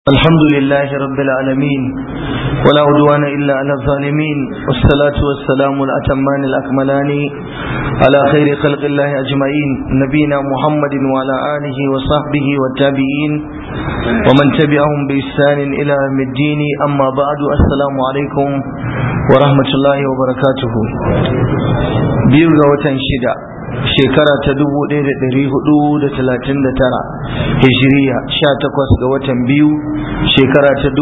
الحمد لله رب العالمين ولا عدوان إلا على الظالمين والصلاة والسلام الأتمان الأكملان على خير خلق الله أجمعين نبينا محمد وعلى آله وصحبه والتابعين ومن تبعهم بإحسان إلى يوم الدين أما بعد السلام عليكم ورحمة الله وبركاته بيرغا وتنشدا shekara ta 1439 hijiriya 18 ga watan biyu shekara ta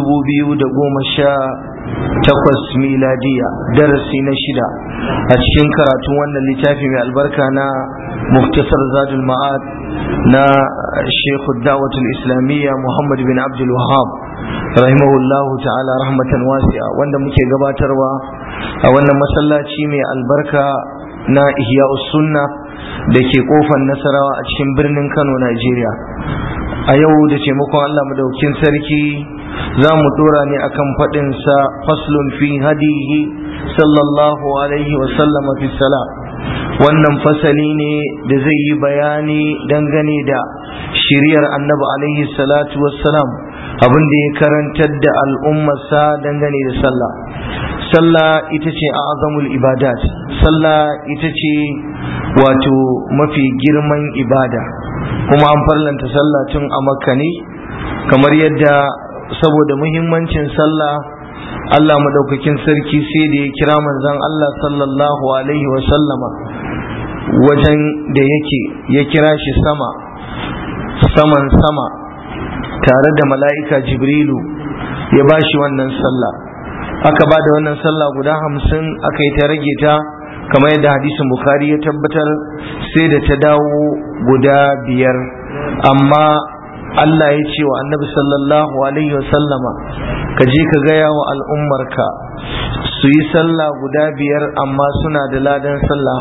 2018 miladiya darasi na shida a cikin karatun wannan littafi mai albarka na muktasar zadul ma'ad na shekhu da'watul islamiyya muhammad bin abdul wahab rahimahullahu ta'ala rahmatan wasi'a wanda muke gabatarwa a wannan masallaci mai albarka na ihya'us sunna da ke kofar nasarawa a cikin birnin Kano, Najeriya. A yau da taimakon Allah madaukin sarki za mu dora ne akan faɗinsa faslun fi hadihi sallallahu alaihi wa sallama fi salat. Wannan fasali ne da zai yi bayani dangane da shiriyar annabi alaihi salatu wassalam, abin da ya karantar da al'ummarsa dangane da sallah. Sallah ita ce azamul ibadat, sallah ita ce wato mafi girman ibada, kuma an farlanta sallah tun a Makka ne, kamar yadda saboda muhimmancin sallah Allah madaukakin sarki sai da ya kira manzon Allah sallallahu alaihi wa sallama wajen da yake ya kira shi saman sama tare da mala'ika Jibrilu ya bashi wannan sallah. Aka ba da wannan sallah guda 50, aka yi ta rage ta kamar yadda hadisin Bukhari ya tabbatar sai da ta dawo guda 5, amma Allah ya ce wa annabi sallallahu alaihi wasallama ka je ka gaya wa al'ummarka su yi sallah guda 5 amma suna da ladan sallah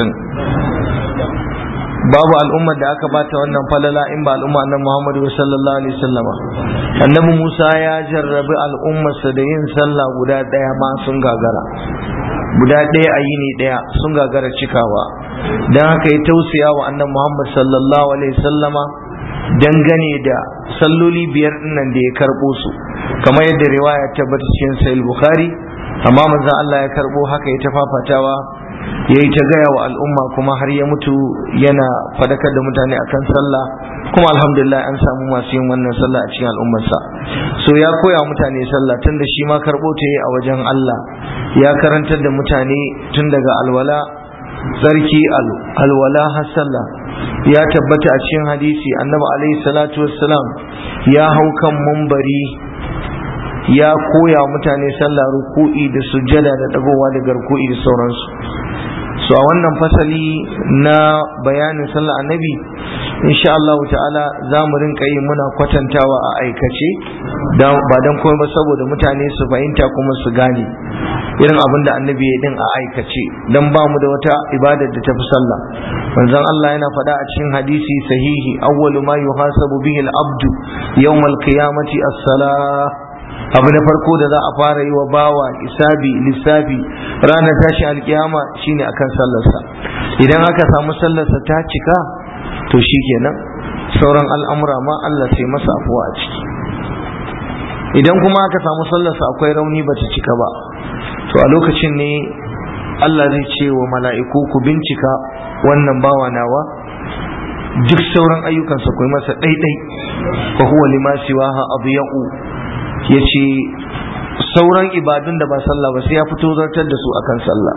50. babu al'ummar da aka bata wannan falala in ba al'umma annabi Muhammad sallallahu alaihi wasallama. Annabi Musa ya jarrabi al'ummarsa da yin sallah guda 1 ma sun gagara, guda 1 a yini 1 sun gagara cikawa. Dan haka ya tausaya wa annabi Muhammad sallallahu alaihi wasallama dangane da salloli 5 nan da ya karbo su, kamar yadda riwaya ta tabbata cikin Sahih Bukhari, amma manzon Allah ya karbo haka ya tafafatawa yayi ta gaya wa al'umma, kuma har ya mutu yana fadakar da mutane akan sallah, kuma alhamdulillah an samu masu yin wannan sallah a cikin al'ummarsa. So ya koya mutane sallah tun da shi ma karbo ta yi a wajen Allah, ya karantar da mutane tun daga alwala, tsarki, alwala har sallah. Ya tabbata a cikin hadisi annabi alaihi salatu wassalam ya hau kan mumbari ya koya mutane sallah, ruku'i da sujjada da dagowa daga ruku'i da sauransu. So a wannan fasali na bayanin sallah annabi insha Allah ta'ala za mu rinka yi muna kwatantawa a aikace, ba dan komai ba saboda mutane su fahimta kuma su gane irin abin da annabi ya din a aikace, dan ba mu da wata ibadar da tafi sallah. Manzon Allah yana faɗa a cikin hadisi sahihi, awwalu ma yuhasabu bihi al-abdu yawm al-qiyamati as-salah. Abu na farko da za a fara yi wa bawa lissafi ranar tashi alkiyama shine akan sallarsa. Idan aka samu sallarsa ta cika to shikenan sauran al'amura ma Allah sai masa afuwa a ciki. Idan kuma aka samu sallarsa akwai rauni bata cika ba, to a lokacin ne Allah zai ce wa mala'iku ku bincika wannan bawa nawa, duk sauran ayyukansa ku yi masa ɗaiɗai, fa huwa lima siwaha adya'u, ya ce sauran ibadun da ba sallah ba sai ya fito zartar da su akan sallah.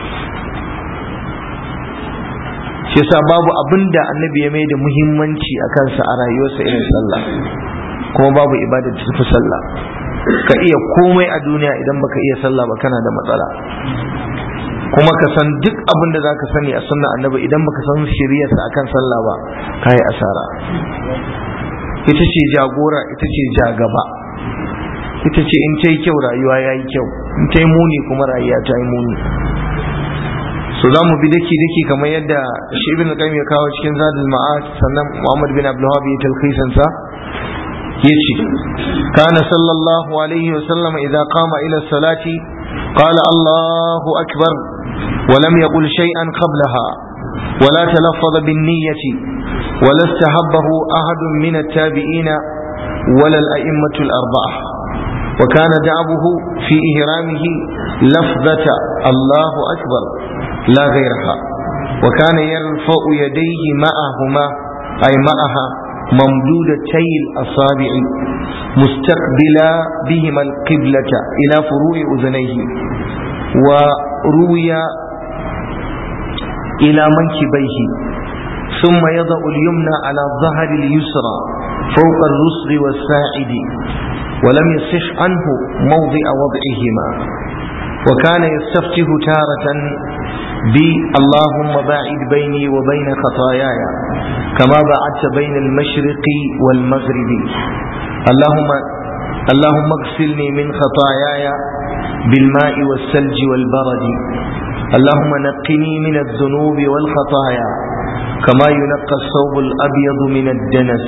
shi yasa babu abin da annabi ya mai da muhimmanci a kansa a rayuwarsa irin sallah, kuma babu ibada da tafi sallah. Ka iya komai a duniya idan baka iya sallah ba kana da matsala, kuma ka san duk abin da zaka sani a sunna annabi idan baka san shiriyarsa akan sallah ba kai asara. Ita ce jagora, ita ce jagaba, ita ce in ta yi kyau rayuwa ya yi kyau, in ta yi muni kuma rayuwa ta yi muni. So za mu bi daki kamar yadda shi ibn al-Qayyim ya kawo cikin Zadul Ma'ad, sannan Muhammad bin Abdul Wahhab ya talkhisan sa yace kana sallallahu alaihi wa sallam idza qama ila salati qala Allahu akbar wa lam yaqul shay'an qablaha wa la talaffadha bin niyyati wa la istahabbahu ahadun min at-tabi'ina ولا الأئمة الأربعة. وكان دعبه في إهرامه لفظة الله أكبر لا غيرها، وكان يرفع يديه معها ممدودتي الأصابع مستقبلا بهما القبلة إلى فروع أذنيه، وروي إلى منكبيه، ثم يضع اليمنى على ظهر اليسرى فوق الرسغ والساعد، ولم يصح عنه موضع وضعهما. وكان يستفتح تارة اللهم باعد بيني وبين خطاياي كما باعدت بين المشرق والمغرب، اللهم اغسلني من خطاياي بالماء والثلج والبرد، اللهم نقني من الذنوب والخطايا كما ينقى الثوب الأبيض من الدنس.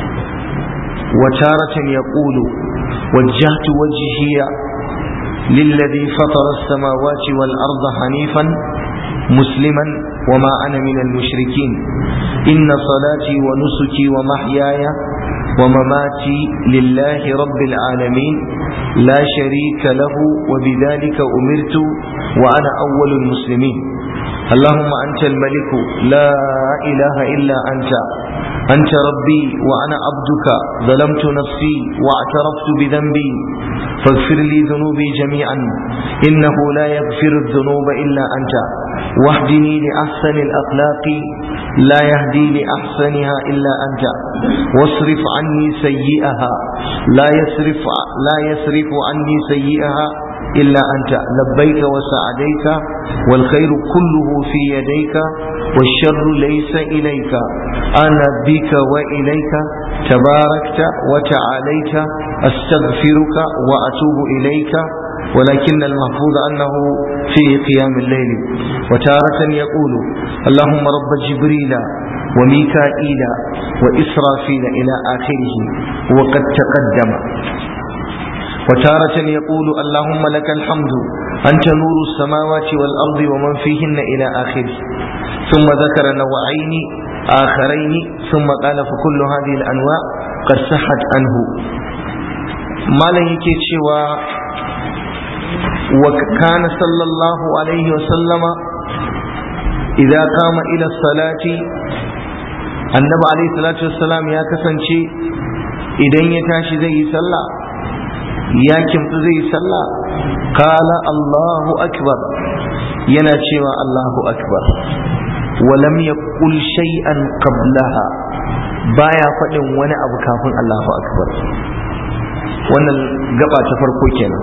وتارة يقول وجهت وجهي للذي فطر السماوات والأرض حنيفا مسلما وما أنا من المشركين، إن صلاتي ونسكي ومحياي ومماتي لله رب العالمين لا شريك له وبذلك أمرت وأنا أول المسلمين. اللهم أنت الملك لا إله إلا أنت ربي وأنا عبدك ظلمت نفسي واعترفت بذنبي فاغفر لي ذنوبي جميعا إنه لا يغفر الذنوب إلا أنت، واهدني لأحسن الأخلاق لا يهدي لأحسنها إلا أنت، واصرف عني سيئها لا يصرف عني سيئها إلا أنت، لبيك وسعديك والخير كله في يديك والشر ليس إليك، أنا بك وإليك تباركت وتعاليت، أستغفرك وأتوب إليك، ولكن المحفوظ أنه في قيام الليل. وتارة يقول اللهم رب جبريل وميكائيل وإسرافيل إلى آخره وقد تقدم. وتارة يقول اللهم لك الحمد أنت نور السماوات والأرض ومن فيهن إلى آخره، ثم ذكر نوعين آخرين ثم قال فكل هذه الأنواع قد صحت عنه. ما لهيك شوى وكان صلى الله عليه وسلم إذا قام إلى الصلاة النبي عليه الصلاة والسلام يا كسنشي إذن يتاشي زي صلى ya kimtsu zai sallah qala Allahu akbar, yana cewa Allahu akbar, walam yaqul shay'an qablaha, baya faɗin wani abu kafin Allahu akbar. wannan gaba ta farko kenan.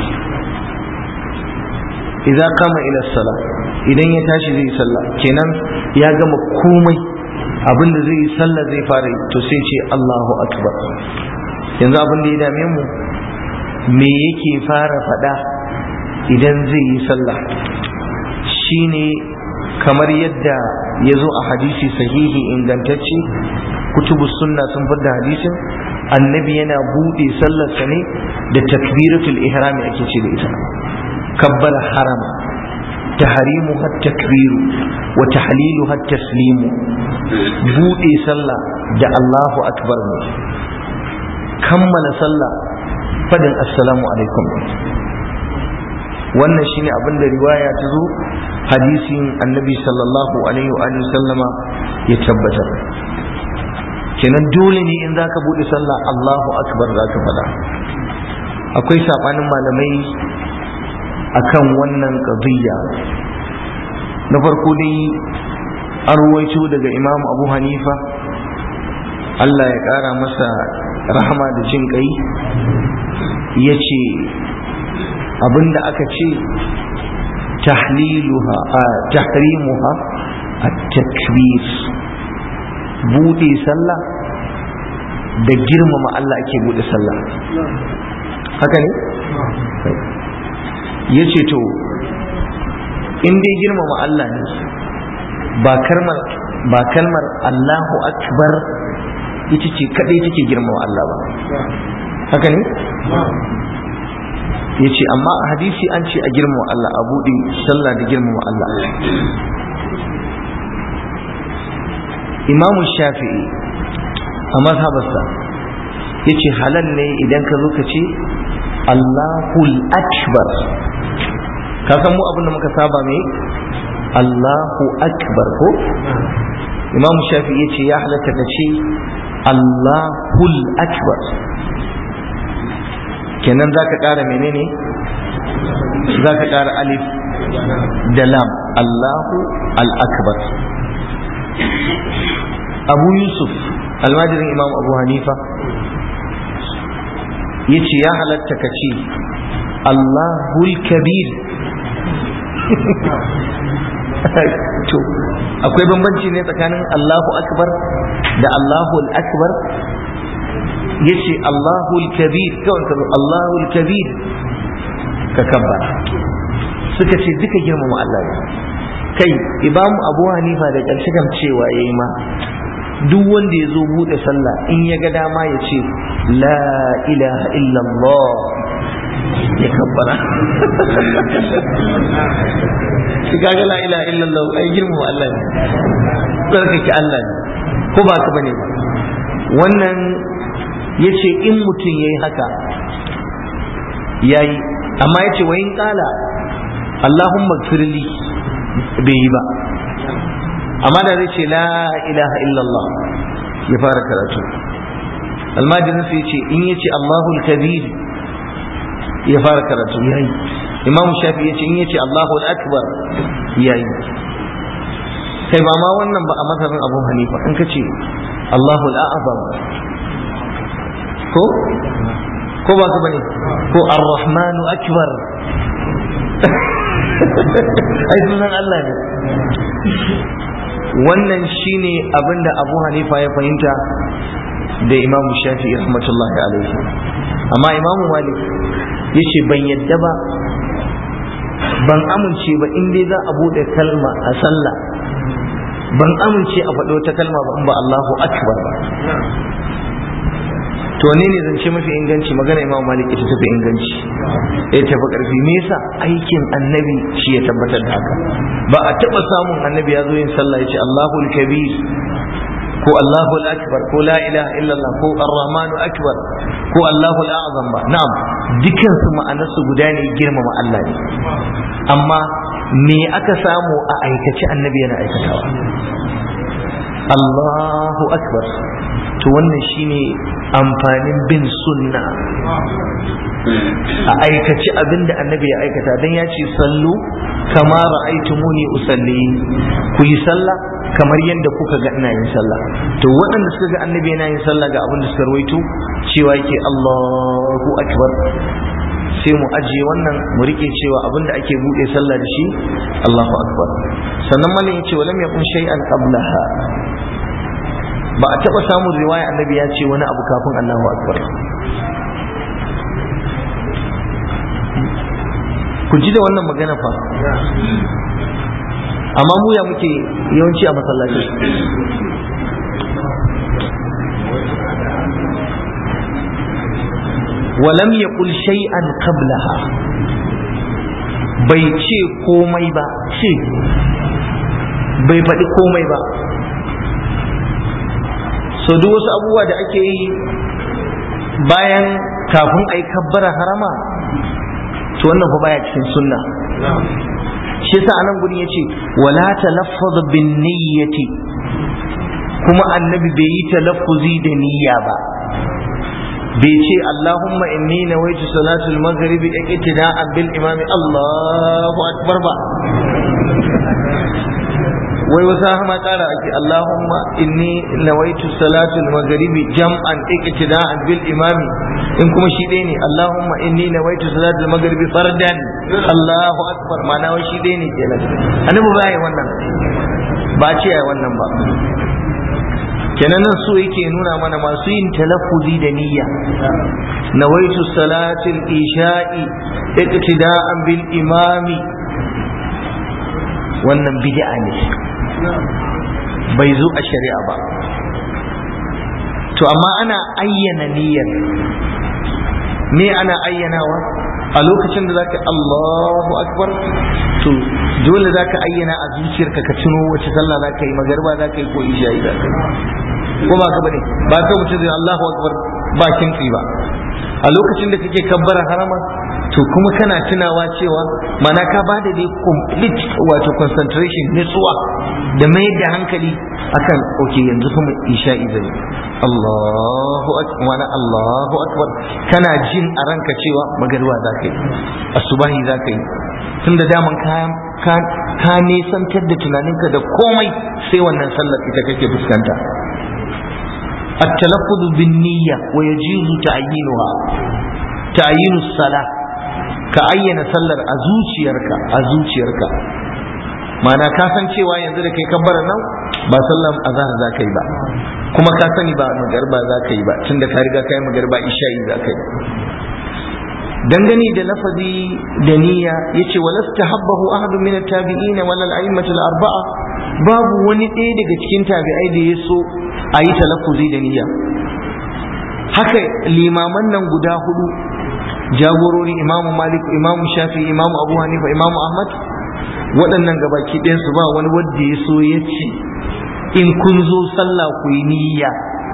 idza qama ila salah, idan ya tashi zai sallah kenan ya gama komai abinda zai yi sallah zai fara to sai ce Allahu akbar. yanzu abin da ya dame mu me yake fara fada idan zai yi sallah, shine kamar yadda ya zo a hadisi sahihi ingantacce, kutubus sunna sun fada hadisin, annabi yana bude sallarsa ne da takbiratul ihrami ake ce da ita, kabbar harama, tahrimuha at-takbiru wa tahliluha at-taslimu. bude sallah da Allahu akbar ne, kammala sallah fadin assalamu alaikum. wannan shine abin da riwaya ta zo hadisin annabi sallallahu alaihi wa sallama ya tabbatar. kenan dole ne in zaka bude sallah Allahu akbar zaka fada. akwai sabanin malamai akan wannan qadiyya. na farko dai an ruwaito daga Imam Abu Hanifa, Allah ya kara masa rahama da jin kai, yace abinda aka ce tahrimuha at-takbir, bude sallah da girmama Allah ake bude sallah, haka ne? yace to in dai girmama Allah ne, ba kalmar Allahu akbar ita ce kadai take girmama Allah ba, haka ne? yace amma a hadisi an ce a girmama Allah, a buɗe sallah da girmama Allah. Imamu Shafi'i a mazhabarsa yace halal ne idan ka zo ka ce Allahul akbar. Ka san mu abin da muka saba mai Allahu akbar ko? Imam Shafi yace ya halatta ka ce Allahul akbar, kenan zaka ƙara menene, zaka ƙara alif da lam, Allahu al-akbar. Abu Yusuf almajirin Imam Abu Hanifa yace ya halatta ka ce Allahul kabir. To akwai bambanci ne tsakanin Allahu akbar da Allahul akbar? Yace Allahul kabir, kawai ka Allahul kabir ka kabbara. Suka ce duka girmama Allah ne. Kai Imam Abu Hanifa da ƙarshe kan cewa yayi ma duk wanda ya zo buɗe sallah in ya ga dama ya ce la ilaha illallah ya kabbara. Shi kaga la ilaha illallah ai girmama Allah ne, tsarkake Allah ne, ko ba ka bane ba. Wannan yace in mutum yayi haka yayi, amma yace wa in qala Allahumma ighfirli bai yi ba, amma da zai ce la ilaha illallah ya fara karatu. Almajirin sai ce in yace Allahul kabir ya fara karatu yayi. Imam Shafi yace in yace Allahul akbar yayi. Kai ba ma wannan ba, a mazhabin Abu Hanifa in kace Allahul a'zam ko ba ka bane, ko Ar-Rahmanu akbar ai sunan Allah ne. Wannan shine abinda Abu Hanifa ya fahimta da Imam Shafi'i rahmatullahi alaihi. Amma Imam Malik yace ban yadda ba, ban amince ba in dai za a bude kalma a sallah, ban amince a faɗo ta kalma ba in ba Allahu akbar ba. To ne zance mafi inganci? Magana Imam Malik ita tafi inganci, ya tafi karfi. Me yasa? aikin annabi shi ya tabbatar da haka. Ba a taba samun annabi ya zo yin sallah ya ce Allahul kabir ko Allahul akbar ko la ilaha illallah ko ar-rahmanu akbar ko Allahul a'zam ba. Na'am, dukkan su ma'anarsu guda ne, girmama Allah ne. Amma me aka samu a aikace annabi yana aikatawa? Allahu akbar. To wannan shine amfanin bin sunna, a aikace abinda annabi ya aikata. Dan ya ce sallu kama ra'aytumuni usalli, ku yi sallah kamar yadda kuka ga ina yin sallah. To waɗanda suka ga annabi yana yin sallah ga abin da suka rawaito cewa yake Allahu akbar, sai mu ajiye wannan mu rike cewa abin da ake buɗe sallah da shi Allahu akbar. Sannan mallan yace walam yakun shay'an qablaha, ba a taɓa samun riwaya annabi ya ce wani abu kafin Allahu akbar. Ku ji da wannan magana fa. Amma mu ya muke yawanci a masallaci. Walam yaqul shay'an qablaha, bai ce komai ba, bai faɗi komai ba. So duk wasu abubuwa da ake yi bayan kafin a yi kabbara harama, to wannan fa baya cikin sunna. Shi yasa anan gurin yace wala talaffuz bin niyyati, kuma annabi bai yi talaffuzi da niyya ba. bai ce Allahumma inni nawaitu salatul maghribi iqtida'an bil imami Allahu akbar ba. wai wasu ma kara ake Allahumma inni nawaitu salatul maghribi jam'an iqtida'an bil imami, in kuma shi dai ne Allahumma inni nawaitu salatul maghribi fardan Allahu akbar, ma'ana wai shi dai ne kenan. Annabi ba yi wannan, ba ce ya wannan ba. kenan nan so yake nuna mana masu yin talaffuzi da niyya, nawaitu salatul isha'i iqtida'an bil imami, wannan bid'a ne, bai zo a shari'a ba. To amma ana ayyana niyyar. Me ana ayyanawa? A lokacin da zaka Allahu akbar, to dole zaka ayyana a zuciyarka, ka tuno wace sallah zaka yi, magariba zaka yi ko isha'i zaka yi, ko ba ka bane? Ba ka mutum zai Allahu akbar ba kintsi ba. A lokacin da kake kabbara harama to kuma kana tunawa cewa mana ka ba da dai complete wato concentration nutsuwa da mai da hankali akan okay yanzu kuma isha'i zai Allahu akbar wa Allahu akbar, kana jin a ranka cewa magariba za ka yi, asubahi za ka yi, tunda daman ka nesantar da tunaninka da komai sai wannan sallar ita kake fuskanta. التلفظ بالنية ويجوز تعيين الصلاة كأين سلر أزوجيرك ma'ana ka san cewa yanzu da kai kabbara nan ba sallan azhar za ka yi ba, kuma ka sani ba magarba za ka yi ba tunda ka riga ka yi magarba isha'i za ka yi. dangane da lafazi da niyya yace walastahabbahu ahadun min at-tabi'in wala al-a'immatu al-arba'a, babu wani ɗaya daga cikin tabi'ai da ya so a yi talaffuzi da niyya. Haka limaman nan guda hudu jagorori imamu malik, imamu shafi, imamu abu hanifa, imamu ahmad, waɗannan gabaki ɗayan su ba wani wanda ya so ya ce in kun zo sallah ku yi niyya,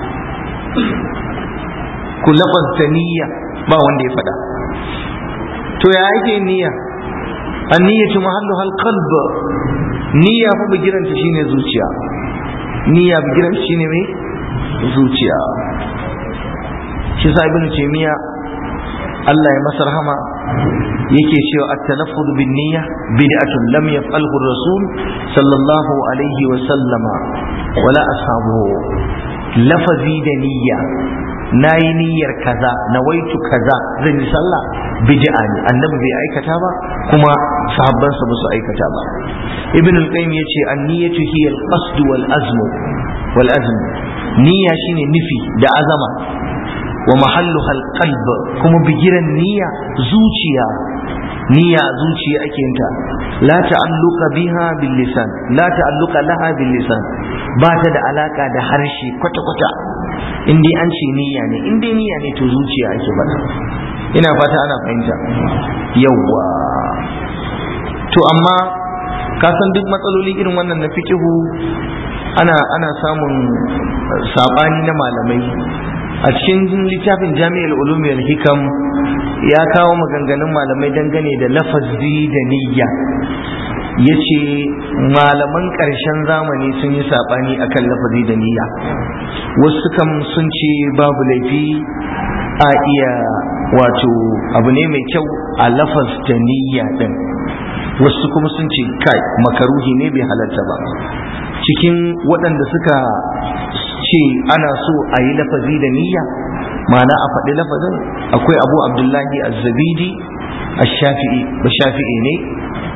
ku lafazta niyya, ba wanda ya faɗa. To ya ake niyya? an-niyyatu mahalluha al-qalb, niyya fa bigiranta shine zuciya, niyya bigiranta shine mai zuciya. shi sa ibnu taymiya Allah ya masa rahama yake cewa at-talaffuz bin niyya bid'atun lam yaf'alhu ar-rasul sallallahu alaihi wa sallama wala ashabuhu. lafazi da niyya, nayi niyyar kaza, nawaitu kaza, zan yi sallah, bid'a ne, annabi bai aikata ba kuma sahabbansa ba su aikata ba. ibn al-qayyim yace an-niyyatu hiya al-qasd wal azm niyya shine nufi da azama, wa mahalluha al-qalb, kuma bigiran niyya zuciya. niyya zuciya ake yin ta, la ta'alluqa biha bil lisan, la ta'alluqa laha bil lisan, ba ta da alaka da harshe kwata kwata. in dai an ce niyya ne, in dai niyya ne to zuciya ake faɗa. ina fata ana fahimta. yawwa to amma ka san duk matsaloli irin wannan na fikihu ana samun sabani na malamai. a cikin littafin jami'ul ulumi wal hikam ya kawo maganganun malamai dangane da lafazi da niyya. yace malaman ƙarshen zamani sun yi sabani akan lafazi da niyya. wasu kam sun ce babu laifi a iya wato abu ne mai kyau a lafazta niyya din, wasu kuma sun ce kai makaruhi ne bai halatta ba. cikin waɗanda suka ce ana so a yi lafazi da niyya, ma'ana a faɗi lafazin, akwai abu abdullahi az-zabidi shafi'i ne.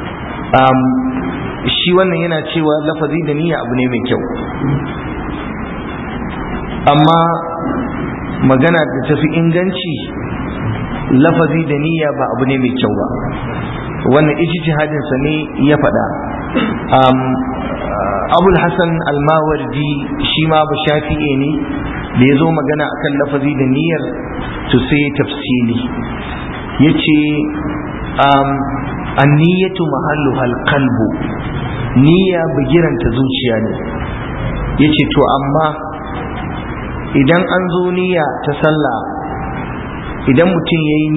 shi wannan yana cewa lafazi da niyya abu ne mai kyau, amma magana da tafi inganci lafazi da niyya ba abu ne mai kyau ba. wannan ijtihadin sa ne ya faɗa. abul hasan al-mawardi shi ma ba shafi'i ne, da ya zo magana akan lafazi da niyyar to sai tafsili yace an-niyyatu mahalluha al-qalbu, niyya bigiranta zuciya ne. yace to amma idan an zo niyya ta sallah, idan mutum yayi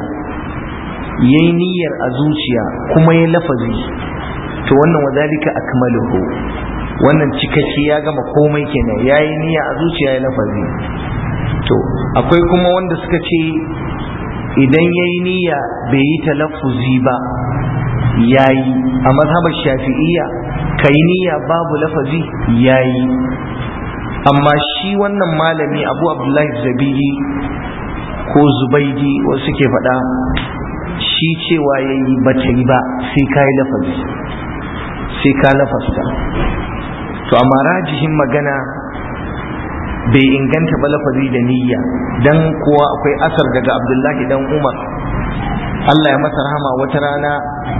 niyyar a zuciya kuma ya lafazi, to wannan wadalika akmaluhu, wannan cikakke ya gama komai kenan, yayi niyya a zuciya ya lafazi. to akwai kuma wanda suka ce idan yayi niyya bai yi talaffuzi ba yayi. a mazhabar shafi'iyya kai niyya babu lafazi yayi, amma shi wannan malami abu abdullahi zabiri ko zubaidi wasu suke faɗa shi cewa yayi bata yi ba sai kai lafazi, sai ka lafasta. to amma rajihin magana bai inganta ba lafazi da niyya, dan kuwa akwai asar daga abdullahi dan umar Allah ya masa rahama. wata rana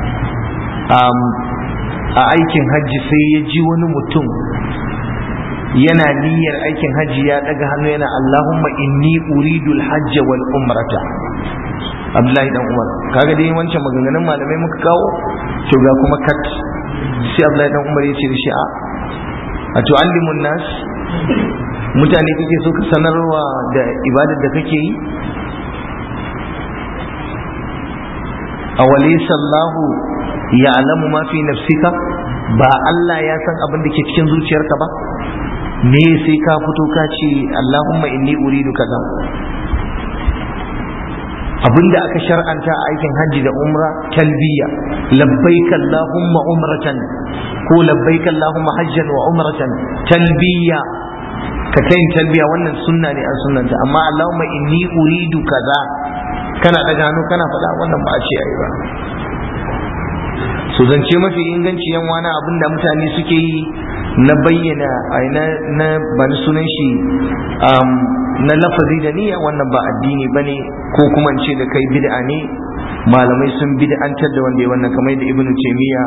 a aikin hajji sai ya ji wani mutum yana niyyar aikin hajji, ya daga hannu yana Allahumma inni uridul hajj wal umrata. Abdullahi dan Umar, kaga dai wancan maganganun malamai muka kawo, to ga kuma kat. sai Abdullahi dan Umar ya ce da shi a tu'allimun nas, mutane kake so ka sanarwa da ibadar da kake yi? awalaysa Allahu ya'lamu ma fi nafsika, ba Allah ya san abin da ke cikin zuciyarka ba? me sai ka fito ka ce Allahumma inni uridu kaza? abinda aka shar'anta a aikin hajji da umra talbiya, labbaik Allahumma umratan ko labbaik Allahumma hajjan wa umratan, talbiya ka kai talbiya, wannan sunna ne an sunnanta. amma Allahumma inni uridu kaza kana daga hannu kana faɗa, wannan ba a ce ayi ba. so zance mafi inganci yan wani abinda mutane suke yi na bayyana na bani sunan shi na lafazi da niyya, wannan ba addini bane, ko kuma in ce da kai bid'a ne. malamai sun bid'antar da wanda ya wannan, kamar da Ibn Taymiyyah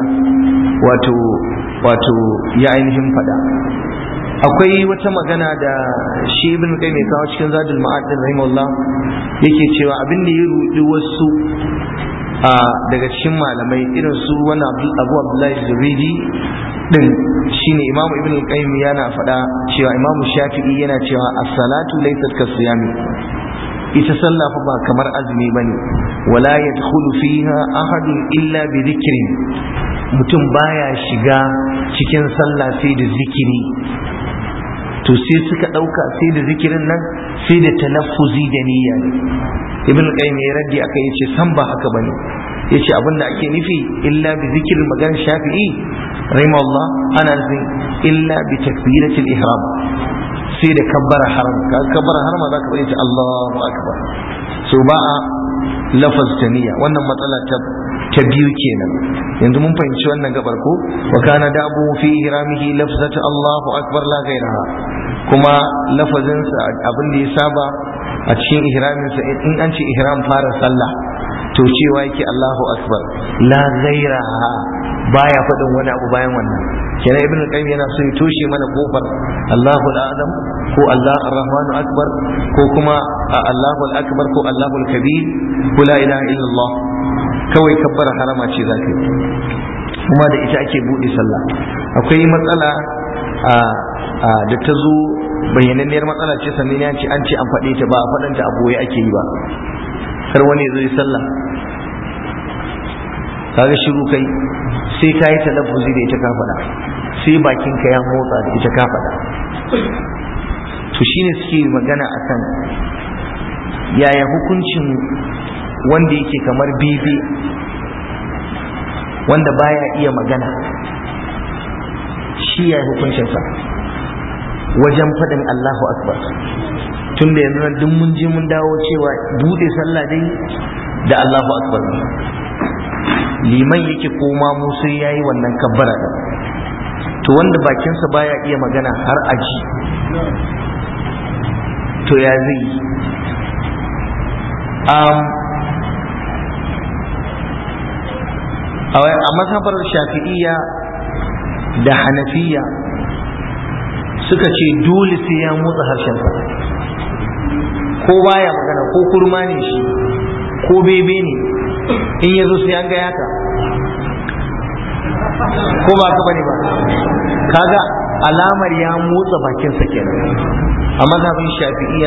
wato ya ainihin fada. akwai wata magana da shi Ibn Qayyim ya kawo cikin Zadul Ma'ad rahimahullah, yake cewa abin da ya rudi wasu daga cikin malamai irin su wani Abu Abdullahi Zubidi din, shine Imam Ibn Qayyim yana faɗa cewa Imam Shafi'i yana cewa as-salatu laysat kas-siyami, ita sallah fa ba kamar azumi bane. wala yadkhulu fiha ahadun illa bi dhikrin, mutum baya shiga cikin sallah sai da zikiri. to sai suka dauka sai da zikirin nan sai da talaffuzi da niyya. Ibn Qayyim ya raddi aka yace san ba haka bane, yace abinda ake nufi illa bi zikr, maganar Shafi'i rahimahullah ana nufin illa bi takbiratul ihram, sai da kabbara haram. kabbara haram za ka bari ta Allahu akbar, so ba a lafaz ta niyya. wannan matsala ta biyu kenan. yanzu mun fahimci wannan gabar ko, wa kana da'bu fi ihramihi lafzatu Allahu akbar la ghayraha, kuma lafazin sa abin da ya saba a cikin ihramin sa, in an ce ihram fara sallah to cewa yake Allahu akbar la ghayraha, baya faɗin wani abu bayan wannan. kenan Ibn Qayyim yana so ya toshe mana kofar Allahu al-Azam ko Allah ar-Rahmanu akbar ko kuma Allahu al-akbar ko Allahu al-kabir ko la ilaha illallah. kawai kabbara harama ce zaka yi, kuma da ita ake buɗe sallah. akwai matsala da ta zo, bayyananniyar matsala ce, sannan ya ce an ce an faɗe ta, ba a faɗanta a boye ake yi ba. kar wani zai sallah kaga shiru kai, sai ka yi talaffuzi da ita ka faɗa, sai bakin ka ya motsa da ita ka faɗa. to shine suke magana akan yaya hukuncin wanda yake kamar bebe, wanda baya iya magana, shi ya hukuncinsa wajen faɗin Allahu akbar. tun da yanzu duk mun je mun dawo cewa bude sallah dai da Allahu akbar, liman yake koma mu sai yayi wannan kabbara din. to wanda bakinsa baya iya magana har aji, to ya zai yi? a mazhabar Shafi'iyya da Hanafiya suka ce dole sai ya motsa harshensa, ko baya magana, ko kurma ne shi ko bebe ne, in ya zo sai an ga yaka, ko ba ka bane ba, kaga alamar ya motsa bakinsa kenan a mazhabin Shafi'iyya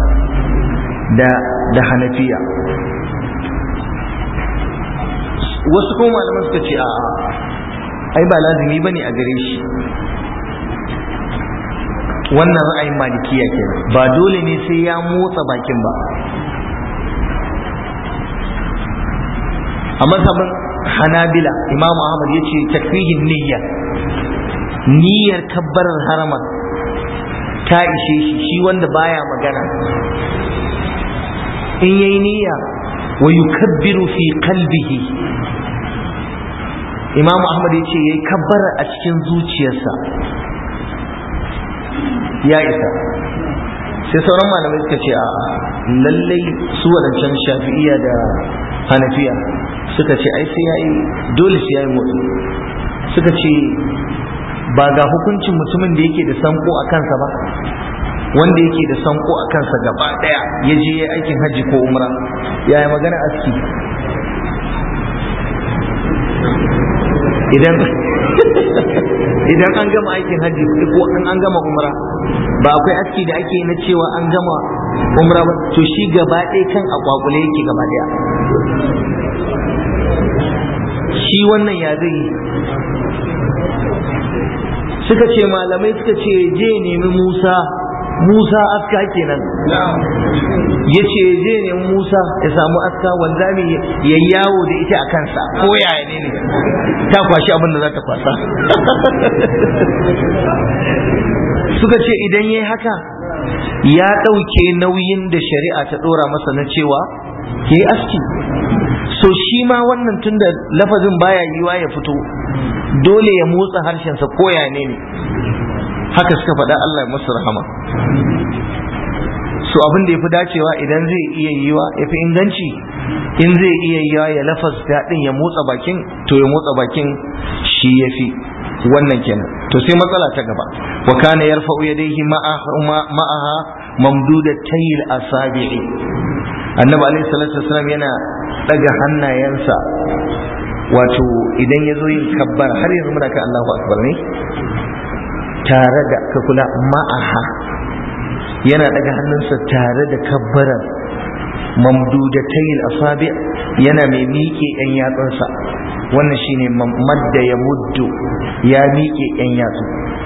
da Hanafiya. wasu kuma malaman suka ce a'a, ai ba lazimi bane a gare shi. wannan ra'ayin malikiya kenan, ba dole ne sai ya motsa bakin ba. a mazhabin Hanabila Imam Ahmad yace takfihin niyya, niyyar kabbarar harama ta ishe shi wanda baya magana. in yayi niyya wa yukabbiru fi qalbihi, Imam Ahmad yace yayi kabbara a cikin zuciyarsa ya isa. sai sauran malamai suka ce a lallai su wadancan Shafi'iyya da Hanafiya suka ce ai sai yayi, dole sai yayi motsi. suka ce ba ga hukuncin mutumin da yake da sanko a kansa ba, wanda yake da sanko a kansa gaba daya ya je ya aikin hajji ko umra, yaya magana aski? idan an gama aikin hajji ko an gama umra ba akwai aski da ake na cewa an gama umra ba, to shi gaba ɗaya kan a kwakule yake gaba ɗaya. Shi wannan ya zai yi? Suka ce malamai suka ce je nemi Musa aska kenan, ya ce je nemi Musa ya samu aska wanzami ya yawo da ita a kansa ko yaya ne ta kwashi abin da za ta kwasa. Suka ce idan yayi haka ya ɗauke nauyin da shari'a ta ɗora masa na cewa ya yi aski. So shi ma wannan tunda lafazin baya yiwa ya fito dole ya motsa harshensa ko ya ne haka suka faɗa, Allah ya musu rahama. So abin da ya fi dacewa idan zai iya yiwa ya fi inganci, in zai iya yiwa ya lafazta din ya motsa bakin, to ya motsa bakin shi ya fi wannan kenan. To sai matsala ta gaba, wa kana yarfa'u yadayhi ma'aha mamdudatayil asabi'i. Annabi alaihi salatu wasallam yana daga hannayensa, wato idan ya zo yin kabbar, har yanzu muna kan Allahu akbar ne, tare da ka kula ma'aha yana daga hannunsa tare da kabbarar mamdudatayil asabi, yana mai miƙe yan yatsunsa. Wannan shine madda ya muddu, ya miƙe yan yatsu.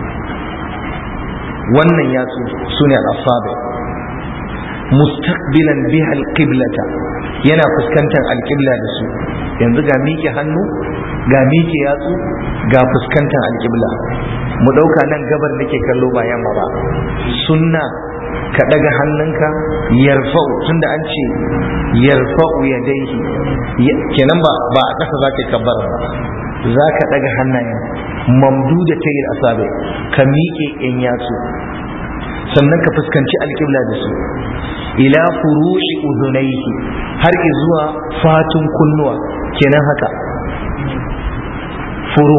wannan yatsu sune al-asabi mustaqbilan biha al-qiblata, yana fuskantar al-qibla da su. yanzu ga miƙe hannu, ga miƙe yatsu, ga fuskantar al-qibla. mu dauka nan gabar nake kallo ba yamma ba. sunna ka daga hannunka yarfa'u, tunda an ce yarfa'u yadayhi, kenan ba a ƙasa zaka kabbara ba, zaka daga hannayen mamduda tayil asabi, ka miƙe yan yatsu, sannan ka fuskanci alƙibla da su, ila furu'i udunaihi, har zuwa fatun kunnuwa, kenan haka furu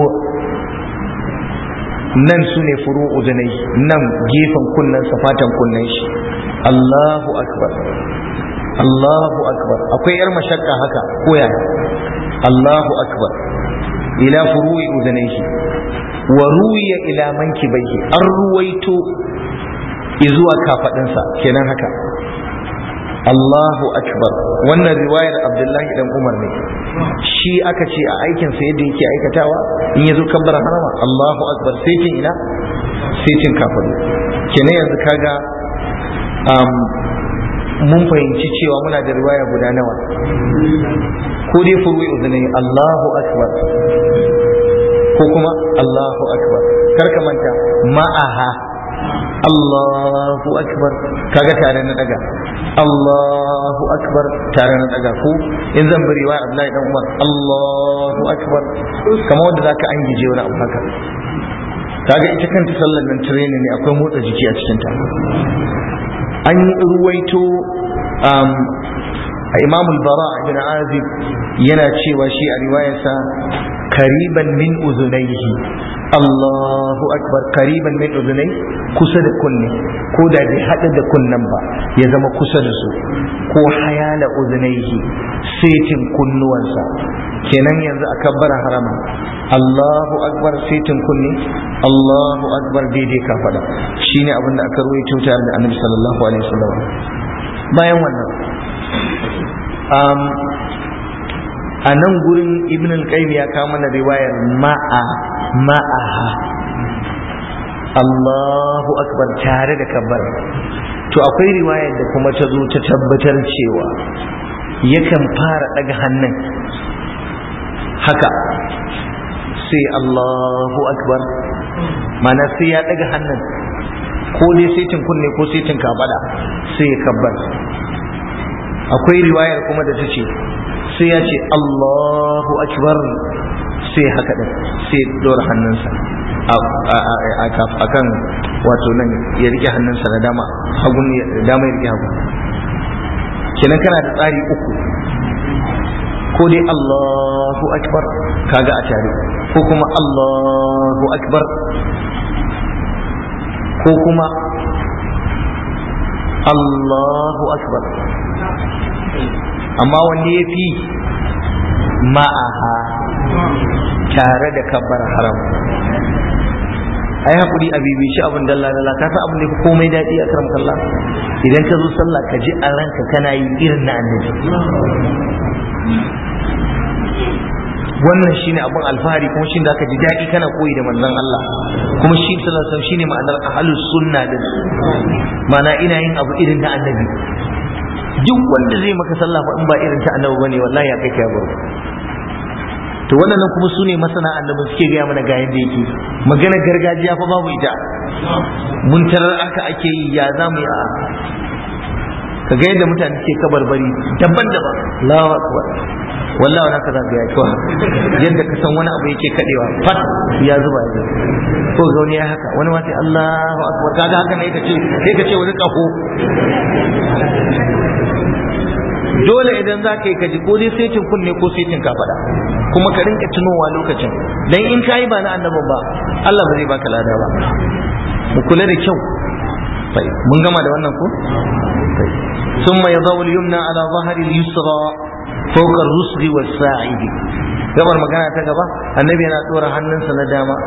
nan su ne furu udunai, nan gefen kunnen sa, fatan kunnen shi. Allahu akbar, Allahu akbar. akwai yar mashakka haka koya. Allahu akbar ila furu'i udunaihi wa ruwiya ila mankibaihi, an ruwaito zuwa kafadinsa, kenan haka. Allahu akbar. wannan riwayar Abdullahi dan Umar ne, shi aka ce a aikinsa yadda yake aikatawa in yazo kabbara harama Allahu akbar sai kin ina, sai kin kafadu. kenan yanzu kaga mun fahimci cewa muna da riwaya guda nawa, ko dai furu'i udunai Allahu akbar, ko kuma Allahu akbar. kar ka manta ma'aha Allahu akbar, kaga tare na daga Allahu akbar tare na daga. ko in zan bari wa Abdullahi dan Umar Allahu akbar, kamar wanda zaka an gije wani abu haka. kaga ita kanta sallar nan training ne, akwai motsa jiki a cikin ta. an ruwaito Imam al-Bara ibn Azib yana cewa shi a riwayarsa kariban min uzunaihi, Allahu akbar, kariban min udunai, kusa da kunne, ko da bai hada da kunnen ba ya zama kusa da su, ko hayala udunaihi, setin kunnuwansa. kenan yanzu a kabbara harama Allahu akbar setin kunne, Allahu akbar daidai kafada. shine abin da aka ruwaito tare da Annabi sallallahu alaihi wasallam. bayan wannan a nan gurin Ibn al-Qayyim ya kawo mana riwayar ma'aha Allahu akbar tare da kabbara. to akwai riwayar da kuma ta zo ta tabbatar cewa yakan fara daga hannun haka, sai Allahu akbar, mana sai ya daga hannun ko dai saitin kunne ko saitin kabada, sai ya kabbar. akwai riwayar kuma da ta ce sai ya ce Allahu akbar, sai haka din, sai dora hannunsa akan wato nan ya rike hannunsa na dama, hagun dama ya rike hagu. kenan kana da tsari uku, ko dai Allahu akbar kaga a tare, ko kuma Allahu akbar, ko kuma Allahu akbar. amma wanne ya fi? ma'aha, tare da kabbar haram. ai hakuri a bibici abin dalla dalla ka san abin da yafi komai daɗi a karam kallah idan ka zo sallah ka ji a ranka kana yi irin na annabi. Wannan shine abin alfahari kuma shine da aka ji daɗi kana koyi da manzon Allah, kuma shi sallallahu alaihi wasallam shine ma'anar ahlus sunna din, ma'ana ina yin abu irin na annabi. Duk wanda zai maka sallah fa in ba irin ta annabi bane wallahi ya kai ka baro. To wannan kuma sune masana annabi suke gaya mana ga yadda yake. Magana gargajiya fa babu ita, mun tarar aka ake yi, ya zamu yi a ka ga yadda mutane suke kabarbari daban-daban. Allahu akbar, wallahi wannan kaza ga yake yadda ka san wani abu yake kadewa fat ya zuba ya ko ga wani ya haka, wani ma sai Allahu akbar, kaga haka ne kace wani kafo. Dole idan za ka yi kaji ko dai setin kunne ko setin kafada, kuma ka rinka tunowa lokacin, dan in ka yi ba na annabin ba Allah ba zai baka lada ba. Mu kula da kyau. Mun gama da wannan ko? Summa yadau al-yumna ala dhahri al-yusra fawqa ar-rusghi was-sa'id. Gabar magana ta gaba, annabi yana dora hannunsa na dama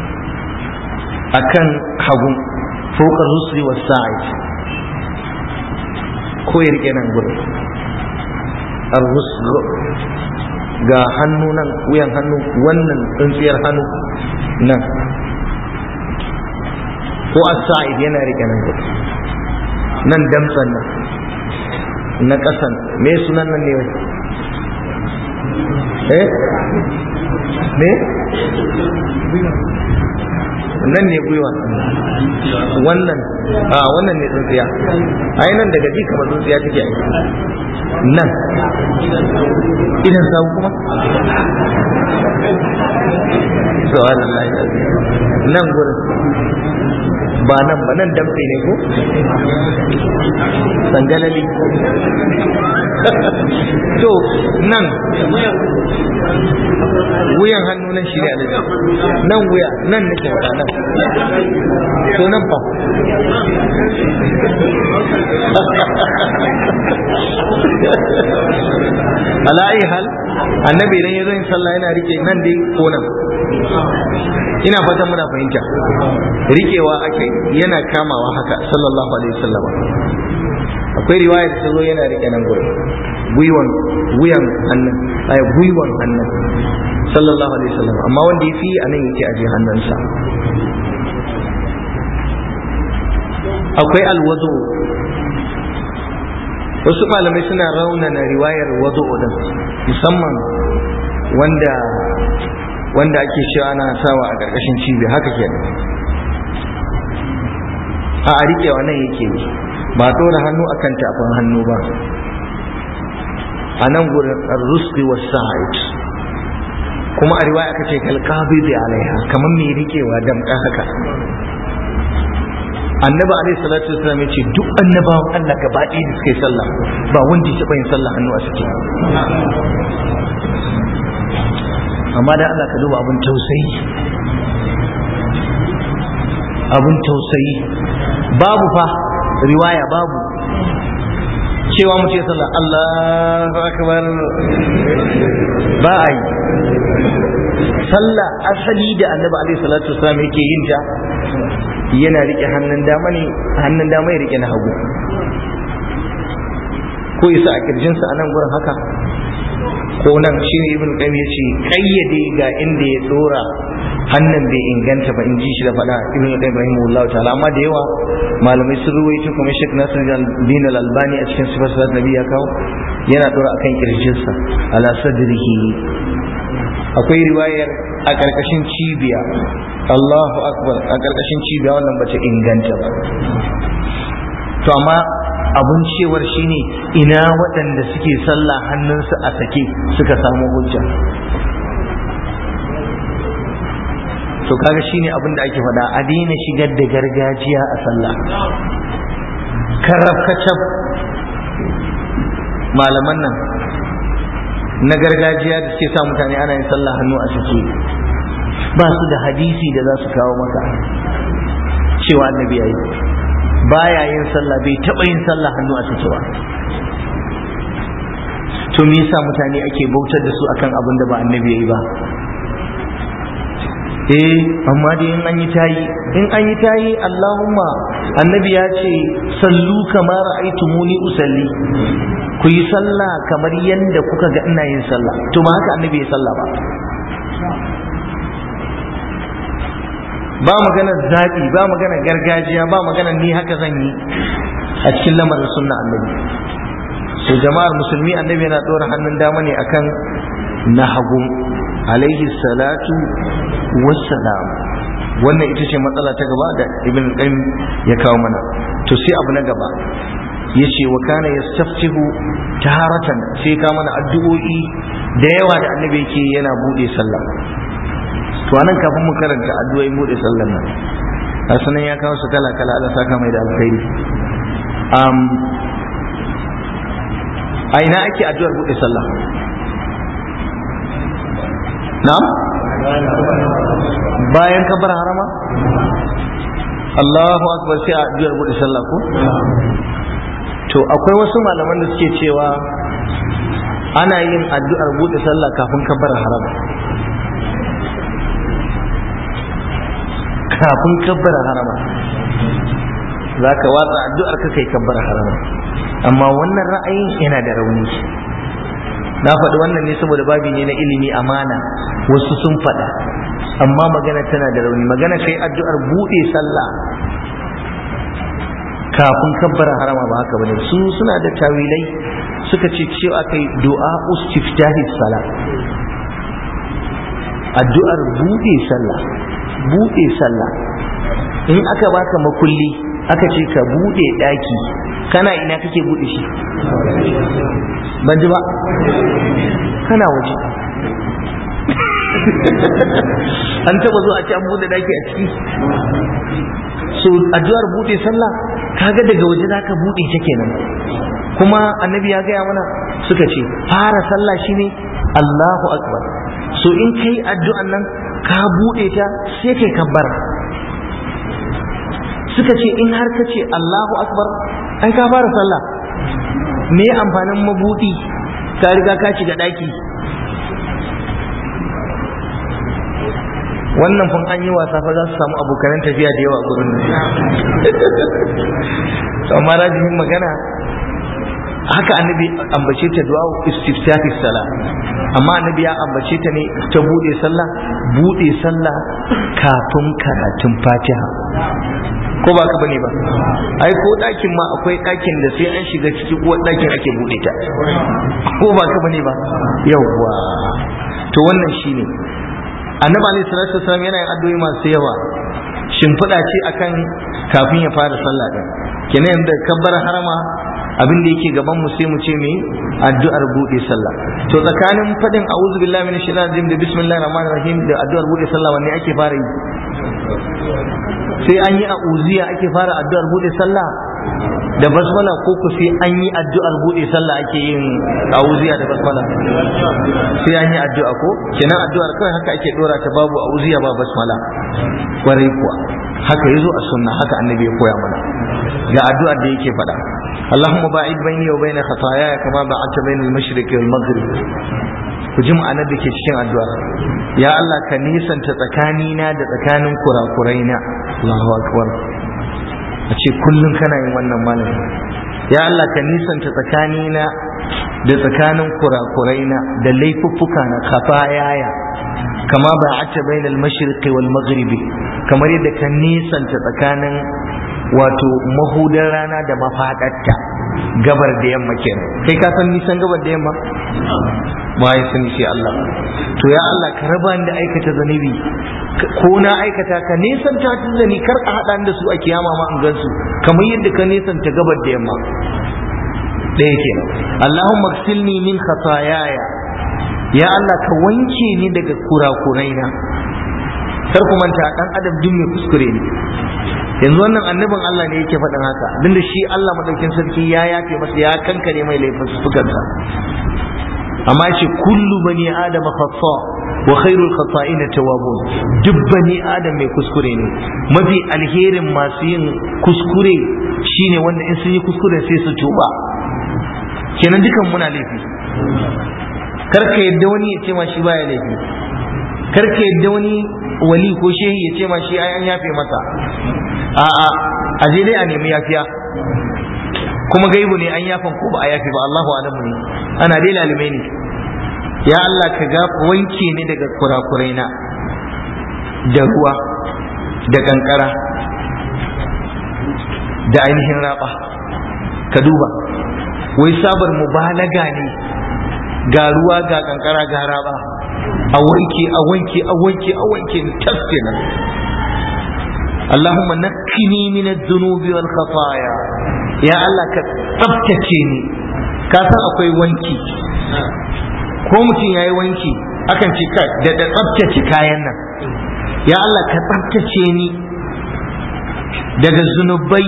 akan hagu fawqa ar-rusghi was-sa'id, ko ya rike nan gurin ar-rusgh ga hannu nan, wuyan hannu, wannan tsintsiyar hannu nan, ko as-sa'id yana rike nan gurin nan damtsan nan na ƙasan, me sunan nan ne wai me nan ne gwiwa, wannan wannan ne tsintsiya, ai nan daga ji kamar tsintsiya take ai nan idan sawu kuma subhanallahi nan gurin ba nan damfe ne ko sangalali to nan wuyan hannu nan shi ne alaji, nan wuya nan nake wada nan, to nan fa ala ayi hal annabi idan ya zo yin sallah yana rike nan dai ko nan. Ina fatan muna fahimta, rikewa ake yana kamawa haka sallallahu alaihi wasallam. Akwai riwaya da ta zo yana rike nan gurin wuyan hannun gwiwan hannun sallallahu alaihi wasallam, amma wanda ya fi a nan yake aje hannunsa. Akwai alwazo, wasu malamai suna raunana riwayar wazo din, musamman wanda ake cewa ana sawa a ƙarƙashin cibi, haka kenan a riƙewa nan yake yi, ba ɗora hannu akan tafin hannu ba, a nan gurin ar-rusqi was-sa'id, kuma a riwaya aka ce kalqabidi alaiha, kamar mai riƙewa damƙa haka. Annabi alaihi salatu wasallam ya ce duk annabawan Allah gaba ɗaya da suka yi sallah ba wanda ya taɓa yin sallah hannu a ciki. Amma da Allah ka duba abin tausayi babu fa riwaya babu cewa mu ce sallah Allahu akbar ba ai sallah asali da annabi alaihi salatu wasallam yake yin ta yana rike hannun dama ya rike na hagu, ko yasa a kirjinsa a nan gurin haka ko nan. shine ibn qayyim yace kayyade ga inda ya dora hannun bai inganta ba, in ji shi da faɗa ibn qayyim rahimahullahu ta'ala, amma da yawa malamai sun ruwaito kuma Sheikh Nasiruddin Al-Albani a cikin sifar salat nabi ya kawo yana dora akan kirjinsa ala sadrihi. Akwai riwayar a karkashin cibiya, Allahu akbar, a karkashin cibiya, wannan bace inganta ba. To amma abun cewar shine ina waɗanda suke sallah hannunsu a sake suka samu hujja. To kaga shine abin da ake faɗa, a daina shigar da gargajiya a sallah. Karafkacab malaman nan na gargajiya da suke sa mutane ana yin sallah hannu a sake, ba su da hadisi da za su kawo maka cewa annabi yayi, baya yin sallah, bai taɓa yin sallah hannu a sake ba. To me yasa mutane ake bautar da su akan abin da ba annabi yayi ba? amma dai in an yi tayi Allahumma annabi ya ce sallu kama ra'aytumuni usalli, ku yi sallah kamar yadda kuka ga ina yin sallah. To ba haka annabi ya sallah ba magana zaɓi, ba magana gargajiya, ba magana ni haka zan yi a cikin lamarin sunna annabi. So jama'ar musulmi, annabi yana ɗora hannun dama ne akan na hagu alaihi salatu wassalam. Wannan ita ce matsala ta gaba da ibn qayyim ya kawo mana. To sai abu na gaba yace wa kana yastaftihu taharatan, sai ka mana addu'o'i da yawa da annabi yake yana bude sallah. To anan kafin mu karanta addu'o'i bude sallar nan, sanan ya kawo su kala kala, Allah saka mai da alkhairi. A ina ake addu'ar bude sallah? Na'am, bayan kabar harama, Allahu akbar, sai addu'ar bude sallah ko? To akwai wasu malaman da suke cewa ana yin addu'ar bude sallah kafin kabar harama. Kafin kabbara harama za ka watsa addu'ar ka kai kabbara harama, amma wannan ra'ayin yana da rauni. Na faɗi wannan ne saboda babi ne na ilimi, amana, wasu sun faɗa, amma magana tana da rauni. Magana kai addu'ar buɗe sallah kafin kabbara harama ba haka bane. Su suna da tawilai, suka ce cewa kai du'a ustiftahi salah, addu'ar buɗe sallah. Buɗe sallah, in aka baka makulli aka ce ka buɗe ɗaki, kana ina kake buɗe shi? Ban ji ba, kana waje. An taba zuwa a ce an buɗe ɗaki a ciki? So addu'ar buɗe sallah kaga daga waje zaka buɗe ta kenan. Kuma annabi ya gaya mana, suka ce fara sallah shine Allahu akbar. So in kai addu'an nan ka buɗe ta sai kai kabbar. Suka ce in har ka ce Allahu akbar ai ka fara sallah, me amfanin mabuɗi? Ka riga ka shiga ɗaki. Wannan fa an yi wasa fa za su samu abokanan tafiya da yawa a gurin nan. Amma rajihin magana, haka annabi ambace ta du'a istiftahi salah, amma annabi ya ambace ta ne ta bude sallah kafin karatun Fatiha. Ko ba ka bane ba? Ai ko dakin ma akwai dakin da sai an shiga cikin uwar dakin ake bude ta. Ko ba ka bane ba? Yawwa. To wannan shine annabi alaihi salatu wasallam yana yin addu'o'i masu yawa. Shimfiɗa ce akan kafin ya fara sallah din. Kenan da kabbara harama abin da yake gaban mu sai mu ce me addu'ar bude sallah. To tsakanin fadin a'udhu billahi minash shaitanir rajim da bismillahir rahmanir rahim da addu'ar bude sallah wanne ake fara yi? Sai an yi a'udhiya ake fara addu'ar bude sallah da basmala, ko ku sai an yi addu'ar bude sallah ake yin a'udhiya da basmala? Sai an yi addu'a ko? Kenan addu'ar kawai haka ake dora ta, babu a'udhiya ba basmala. Kwarai kuwa haka yazo a sunna, haka annabi ya koya mana. Ga addu'ar da yake faɗa: Allahumma ba'id baini wa baina khataaya kama ba'adta baina al-mashriq wal maghrib. Ku ji ma'anar da ke cikin addu'ar. Ya Allah ka nisanta tsakanina da tsakanin kurakuraina. Allahu akbar. A ce kullum kana yin wannan malami. Ya Allah ka nisanta tsakanina da tsakanin kurakuraina da laifuffuka na khataaya kama ba'adta baina al-mashriq wal maghrib, kamar yadda ka nisanta tsakanin wato mahudar rana da mafaɗarta, gabar da yamma kenan. Kai ka san nisan gabar da yamma? Ba ya sani sai Allah. To ya Allah ka raba ni da aikata zanibi, ko na aikata ka nesanta ta zani, kar a haɗa da su a kiyama ma in gansu, kamar yadda ka nesanta gabar da yamma. Ɗaya kenan. Allahumma ghsilni min khataayaya, ya Allah ka wanke ni daga kurakuraina. Kar ku manta dan adam duk mai kuskure ne. Yanzu wannan annabin Allah ne yake faɗin haka, din da shi Allah madaukin sarki ya yafe masa, ya kankare mai laifin sukansa. Amma shi kullu bani adama khata wa khairul khata'in tawwabun. Duk bani adam mai kuskure ne, mafi alherin masu yin kuskure shine wanda in sun yi kuskure sai su tuba. Kenan dukan muna laifi. Karka yadda wani ya ce ma shi baya laifi, karka yadda wani wali ko shehi ya ce ma shi an yafe masa. A'a, a je dai a nemi yafiya, kuma gaibu ne an yafan ko ba a yafe ba, Allahu alamu ne, ana dai lalume ne. Ya Allah ka ga wanke ni daga kurakurai na da ruwa da kankara da ainihin raba. Ka duba, wai sabar mubalaga ne, ga ruwa ga kankara ga raba, a wanke tas kenan. Allahumma naqqini min adh-dhunubi wal khataaya, ya Allah ka tsaftace ni. Ka san akwai wanki, ko mutum yayi wanki akan ce kai da tsaftace kayan nan. Ya Allah ka tsaftace ni daga zunubai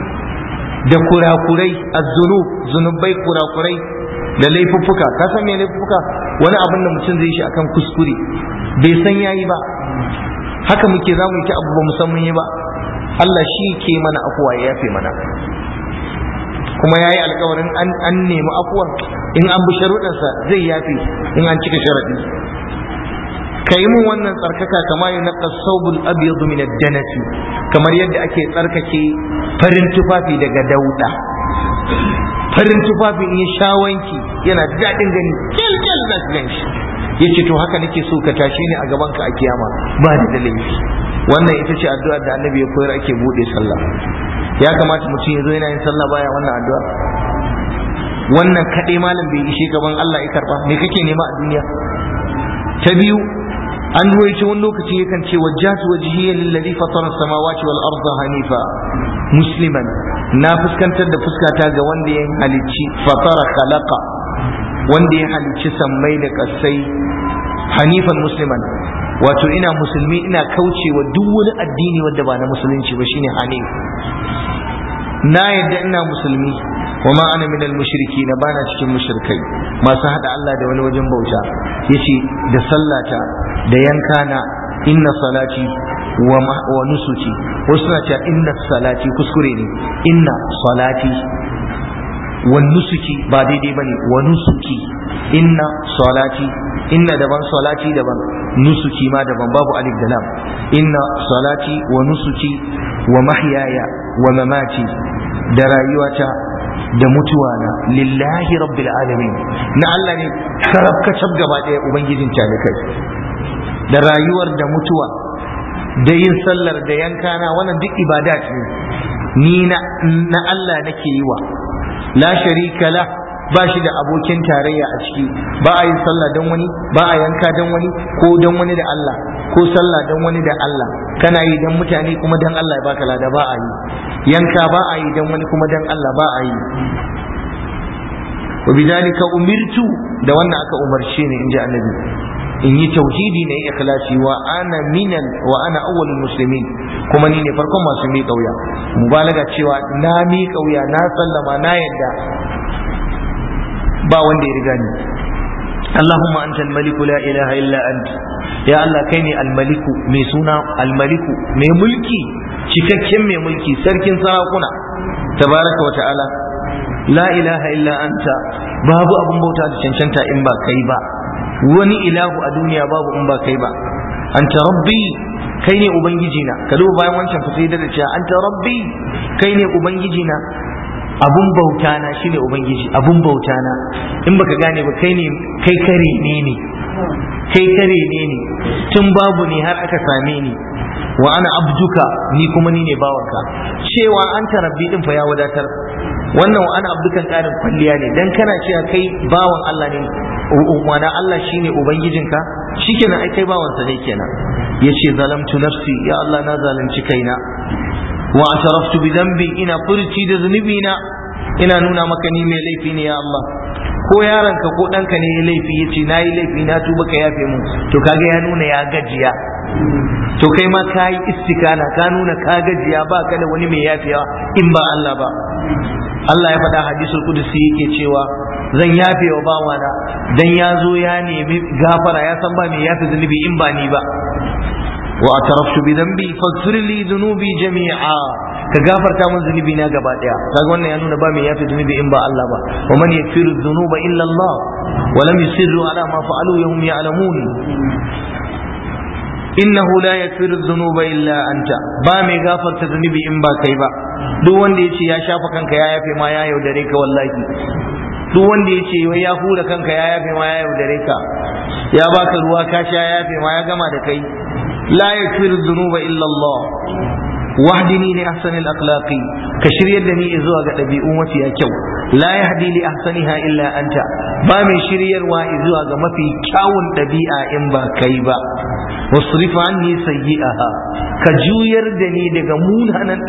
da kurakurai, az-zunub, zunubai, kurakurai da laifuffuka. Ka san me laifuffuka? Wani abin da mutum zai shi akan kuskure, bai san yayi ba, haka muke za mu yi ta abu ba musamman yi ba. Allah shi ke mana afuwa, ya yafe mana, kuma yayi alkawarin an nemi afuwar in an bi sharuɗansa zai yafe in an cika sharaɗi. Ka yi mun wannan tsarkaka kama yi naƙas saubul abyadu min ad-danasi, kamar yadda ake tsarkake farin tufafi daga dauda. Farin tufafi in ya sha wanki yana daɗin gani, kyalkyal za ka gan shi. Ya ce to haka nake so ka tashe ni a gaban ka a kiyama ba da laifi. Wannan ita ce addu'ar da annabi ya koyar ake buɗe sallah. Ya kamata mutum ya zo yana yin sallah baya wannan addu'a. Wannan kaɗai malam bai ishe gaban Allah ya karɓa, me kake nema a duniya? Ta biyu, an ruwaice wani lokaci yakan ce wajjatu wajhiya lillazi fatara samawati wal arda hanifa musliman, na fuskantar da fuskata ga wanda ya halicci, fatara khalaqa, wanda ya halicci sammai da kasai, hanifan musliman, wato ina musulmi, ina kaucewa duk wani addini wanda ba na musulunci ba, shine hanif. Na yadda ina musulmi, wa ma ana minal mushriki, na bana cikin mushrikai masu hada Allah da wani wajen bauta. Yace da sallata da yankana, inna salati wa nusuki, wasu suna cewa inna salati, kuskure ne, inna salati wa nusuki ba daidai bane, wa nusuki, inna salati, inna daban, salati daban, nusuki ma daban, babu alif da lam. Inna salati wa nusuki wa mahyaya wa mamati, da rayuwata da mutuwana, lillahi rabbil alamin, na Allah ne karabkacab gaba ɗaya, ubangijin talikai. Da rayuwar da mutuwa da yin sallar da yankana, wannan duk ibadat ne, ni na Allah nake yi wa, la sharika la, ba shi da abokin tarayya a ciki. Ba a yin sallah don wani, ba a yanka don wani, ko don wani da Allah, ko sallah don wani da Allah. Kana yi don mutane kuma don Allah ya baka lada, ba a yi. Yanka ba a yi don wani kuma don Allah, ba a yi. wa bidalika umirtu, da wannan aka umarce ni, inji annabi, in yi tauhidi na yi ikhlasi, wa ana awwalul muslimin, kuma ni ne farkon masu mi kauya. Mubalaga cewa na mi kauya, na sallama, na yadda ba wanda ya riga ni. Allahumma anta al-maliku la ilaha illa anta, ya Allah kai ne al-maliku, mai suna al-maliku, mai mulki, cikakken mai mulki, sarkin sarakuna, tabaraka wa ta'ala. La ilaha illa anta, babu abun bauta da cancanta in ba kai ba, wani ilahu a duniya babu in ba kai ba. Anta rabbi, kai ne ubangiji na. Ka duba bayan wancan fasai da cewa anta rabbi, kai ne ubangiji na, abun bauta na shine ubangiji, abun bauta na. In baka gane ba, kai kare ne, kai kare ne, tun babu ne har aka same ni. Wa ana abduka, ni kuma ni ne bawanka. Cewa anta rabbi din fa ya wadatar. Wannan wa ana abdukan karin kwalliya ne, dan kana cewa kai bawan Allah ne, wana Allah shine ubangijinka, shikenan ai kai bawansa ne kenan. Yace zalamtu nafsi, ya Allah na zalunci kaina, wa ataraftu bi dhanbi, ina furci da zunubina, ina nuna maka ni mai laifi ne ya Allah. Ko yaranka ko ɗanka ne ya laifi, yace na yi laifi, na tuba ka yafe mu, to kaga ya nuna ya gajiya. To kai ma ka yi istikana, ka nuna ka gajiya, ba ka da wani mai yafiya in ba Allah ba. Allah ya faɗa hadisul qudusi yake cewa zan yafe wa bawana dan ya zo ya nemi gafara, ya san ba mai yafe zunubi in ba ni ba. Wa ataraftu bi dhanbi faghfir li dhunubi jami'a, ka gafarta min zunubi na gaba daya. Kaga wannan ya nuna ba mai yafe zunubi in ba Allah ba. Wa man yaghfiru dhunuba illa Allah wa lam yusirru ala ma fa'alu wa hum ya'lamun. innahu la yaghfiru dhunuba illa anta, ba mai gafarta zunubi in ba kai ba. Duk wanda yace ya shafa kanka ya yafe ma ya yaudare ka wallahi. Duk wanda yace wai ya hura kanka ya yafe ma ya yaudare ka, ya baka ruwa ka sha ya yafe ma ya gama da kai. la yaghfiru dhunuba illa Allah wahdini li ahsani al-akhlaqi, ka shiryar da ni zuwa ga ɗabi'u mafiya kyau. la yahdi li ahsaniha illa anta, ba mai shiryarwa zuwa ga mafi kyawun ɗabi'a in ba kai ba. wasrif anni sayyi'aha, ka juyar da ni daga munanan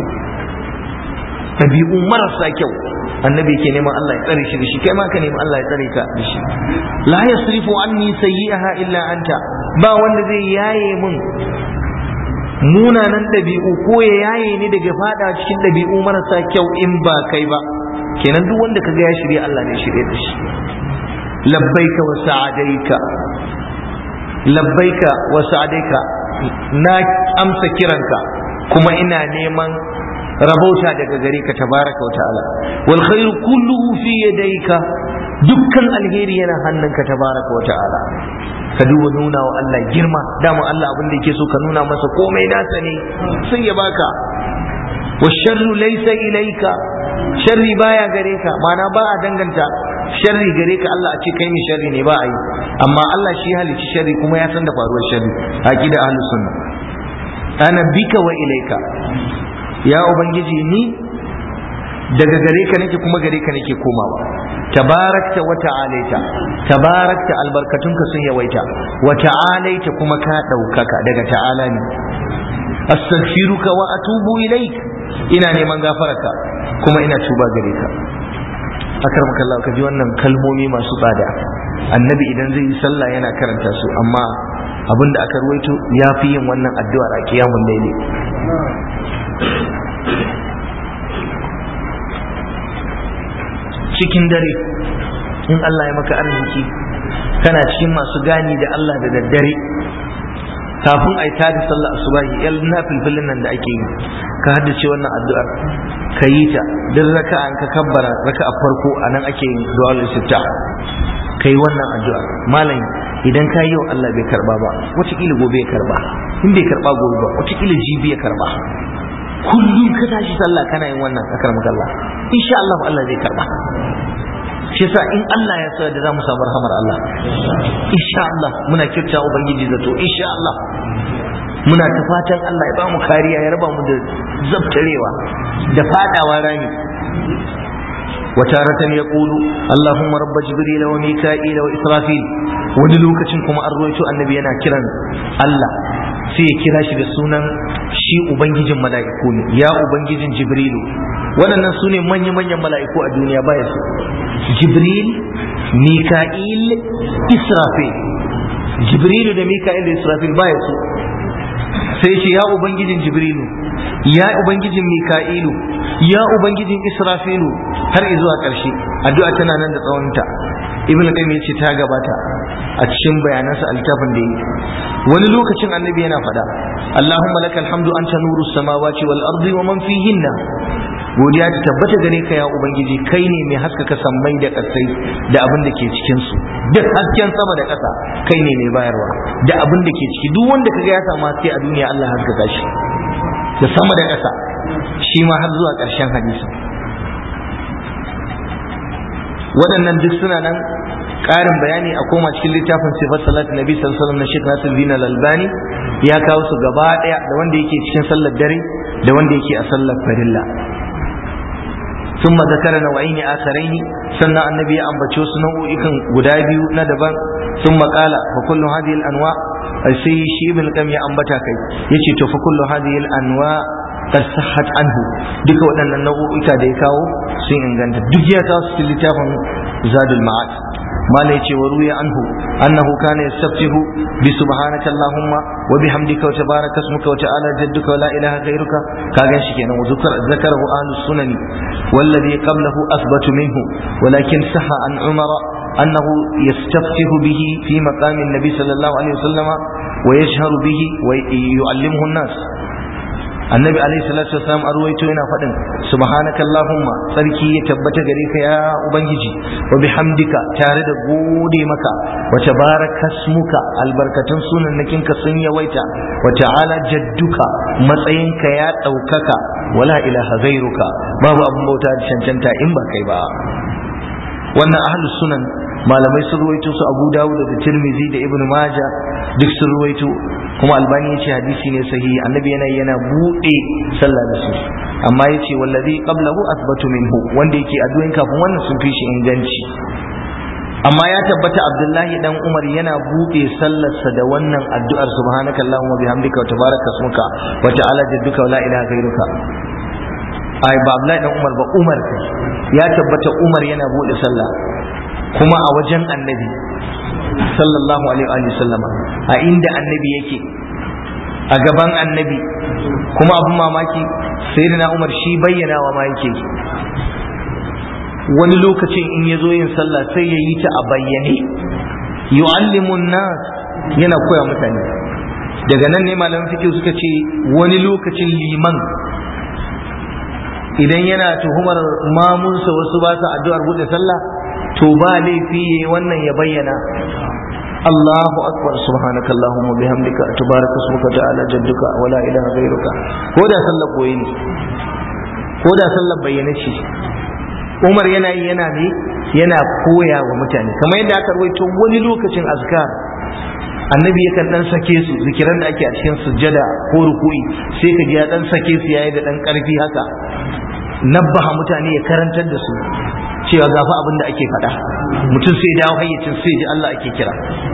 ɗabi'u marasa kyau. annabi ke neman Allah ya tsare shi da shi, kai ma ka neman Allah ya tsare ka da shi. la yasrifu anni sayyi'aha illa anta, ba wanda zai yaye mun munanan ɗabi'u ko ya yaye ni daga fada cikin ɗabi'u marasa kyau in ba kai ba. kenan duk wanda kaga ya shirya Allah ne shirye da shi. labbaika wa sa'adaika, labbaika wa sa'adaika, na amsa kiranka kuma ina neman rabauta daga gare ka tabaraka wa ta'ala. wal khairu kulluhu fi yadayka, dukkan alheri yana hannunka tabaraka wa ta'ala. ka duba nuna wa Allah girma, dama Allah abin da yake so ka nuna masa komai nasa ne sai ya baka. wa sharru laysa ilayka, sharri baya gare ka, mana ba a danganta sharri gare ka Allah a ce kai mai sharri ne, ba a yi. amma Allah shi halicci sharri kuma ya san da faruwar sharri. aqida ahlus sunna. ana bika wa ilayka, ya ubangiji ni daga gare ka nake kuma gare ka nake komawa. tabarakta wa ta'alaita, tabarakta albarkatunka sun yawaita, wa ta'alaita kuma ka ɗaukaka, daga ta'ala ne. astaghfiruka wa atubu ilaik, ina neman gafararka kuma ina tuba gare ka. akramaka Allah, ka ji wannan kalmomi masu tsada. annabi idan zai yi sallah yana karanta su, amma abinda aka ruwaito ya fi yin wannan addu'ar a qiyamul layli. cikin dare in Allah ya maka arziki kana cikin masu gani da Allah da daddare, kafin a yi tada sallah asubahi yal nafilfilin nan da ake yi, ka haddace wannan addu'ar ka yi ta duk raka'a in ka kabbara raka'a farko anan ake yin du'a al-istiftah. ka yi wannan addu'ar malam, idan ka yi Allah bai karba ba wataƙila gobe ya karba, in bai karba gobe ba wataƙila jibi ya karba. kullum ka tashi sallah kana yin wannan akramaka Allah, insha Allah Allah zai karba. shi yasa in Allah ya sa da za mu samu rahamar Allah insha Allah, muna kirta ubangiji zato insha Allah, muna ta fatan Allah ya ba mu kariya, ya raba mu da zabtarewa da fadawa rami. وتارة يقول اللهم رب جبريل وميكائيل وإسرافيل. wani lokacin kuma an ruwaito annabi yana kiran Allah sai ya kira shi da sunan shi ubangijin mala'iku ne, ya ubangijin Jibrilu. waɗannan su ne manya-manyan mala'iku a duniya baya su, Jibril, Mika'il, Israfil. Jibrilu da Mika'il da Israfil baya su, sai ce ya ubangijin Jibrilu, ya ubangijin Mika'ilu, ya ubangijin Israfilu, har zuwa ƙarshe. addu'a tana nan da tsawonta. ibn qayyim yace ta gabata a cikin bayanansa a littafin da yi. wani lokacin annabi yana faɗa Allahumma lakal hamdu anta nuru samawati wal ardi wa man fihinna. godiya ta tabbata gare ka ya ubangiji, kai ne mai haskaka sammai da ƙasai da abin da ke cikin su. duk hasken sama da ƙasa kai ne mai bayarwa, da abin da ke ciki. duk wanda kaga ya samu haske a duniya Allah haskaka shi, da sama da ƙasa, shi ma har zuwa ƙarshen hadisi. waɗannan duk suna nan. ƙarin bayani a koma cikin littafin sifat salatin nabi sallallahu alaihi wasallam na Sheikh Nasiruddin Al-Albani, ya kawo su gaba ɗaya, da wanda yake cikin sallar dare da wanda yake a sallar farilla. ثم ذكر نوعين آخرين، سنة النبي أنبتشو سنو إكن غدابيو ندبا. ثم قال فكل هذه الأنواع سي شيء من كم يأنبتا كي يشي فكل هذه الأنواع قد صحت عنه. دك ودن النوع إكا ديكاو سين إنغانت دجياتا سلتافا زاد المعاد. ما ليتي وروي عنه أنه كان يستفتح بسبحانك اللهم وبحمدك وتبارك اسمك وتعالى جدك ولا إله غيرك. كاغن شكينا ذكره أهل السنن والذي قبله أثبت منه، ولكن صح عن عمر أنه يستفتح به في مقام النبي صلى الله عليه وسلم ويجهر به ويعلمه الناس. annabi alaihi salatu wasalam a ruwaito yana faɗin subhanaka allahumma, sarki ya tabbata gare ka ya ubangiji, wa bihamdika, tare da gode maka, wa tabaraka ismuka albarkatun sunannakinka sun yawaita wa ta'ala jadduka matsayinka ya ɗaukaka wala ilaha ghairuka babu abin bauta da cancanta in ba kai ba. wannan ahlus sunan malamai sun ruwaito su Abu Dawud da Tirmidhi da Ibn Majah duk sun ruwaito, kuma Albani yace hadisi ne sahihi, annabi yana bude sallah da su, amma yace wallazi qablahu athbatu minhu, wanda yake addu'in kafin wannan sun fi shi inganci. amma ya tabbata Abdullahi dan Umar yana bude sallarsa da wannan addu'ar subhanakallahumma bihamdika wa tabaraka ismuka wa ta'ala jadduka wa la ilaha ghairuka. ai ba Abdullahi dan Umar ba, Umar ya tabbata Umar yana bude sallah kuma a wajen annabi sallallahu alaihi wa sallama, a inda annabi yake, a gaban annabi, kuma abin mamaki sayyidina Umar shi bayyanawa ma yake. wani lokacin in ya zo yin sallah sai ya yi ta a bayyane, yu'allimun nas, yana koya mutane. daga nan ne malaman fiqh suka ce wani lokacin liman idan yana tuhumar mamunsa wasu ba su addu'ar buɗe sallah, to ba laifi yayi wannan ya bayyana Allahu akbar subhanakallahumma bihamdika tabaraka ismuka ta'ala jadduka wa la ilaha ghairuka, ko da sallar koyi ne, ko da sallar bayyana ce. Umar yana yi yana koya wa mutane, kamar yadda aka rawaito wani lokacin azkar annabi yakan dan sake su zikiran da ake a cikin sujjada ko ruku'i, sai ka ji ya dan sake su yayi da dan karfi haka, nabbaha mutane ya karantar da su cewa gafa abin da ake faɗa, mutum sai dawo hayyacin sai ji Allah ake kira.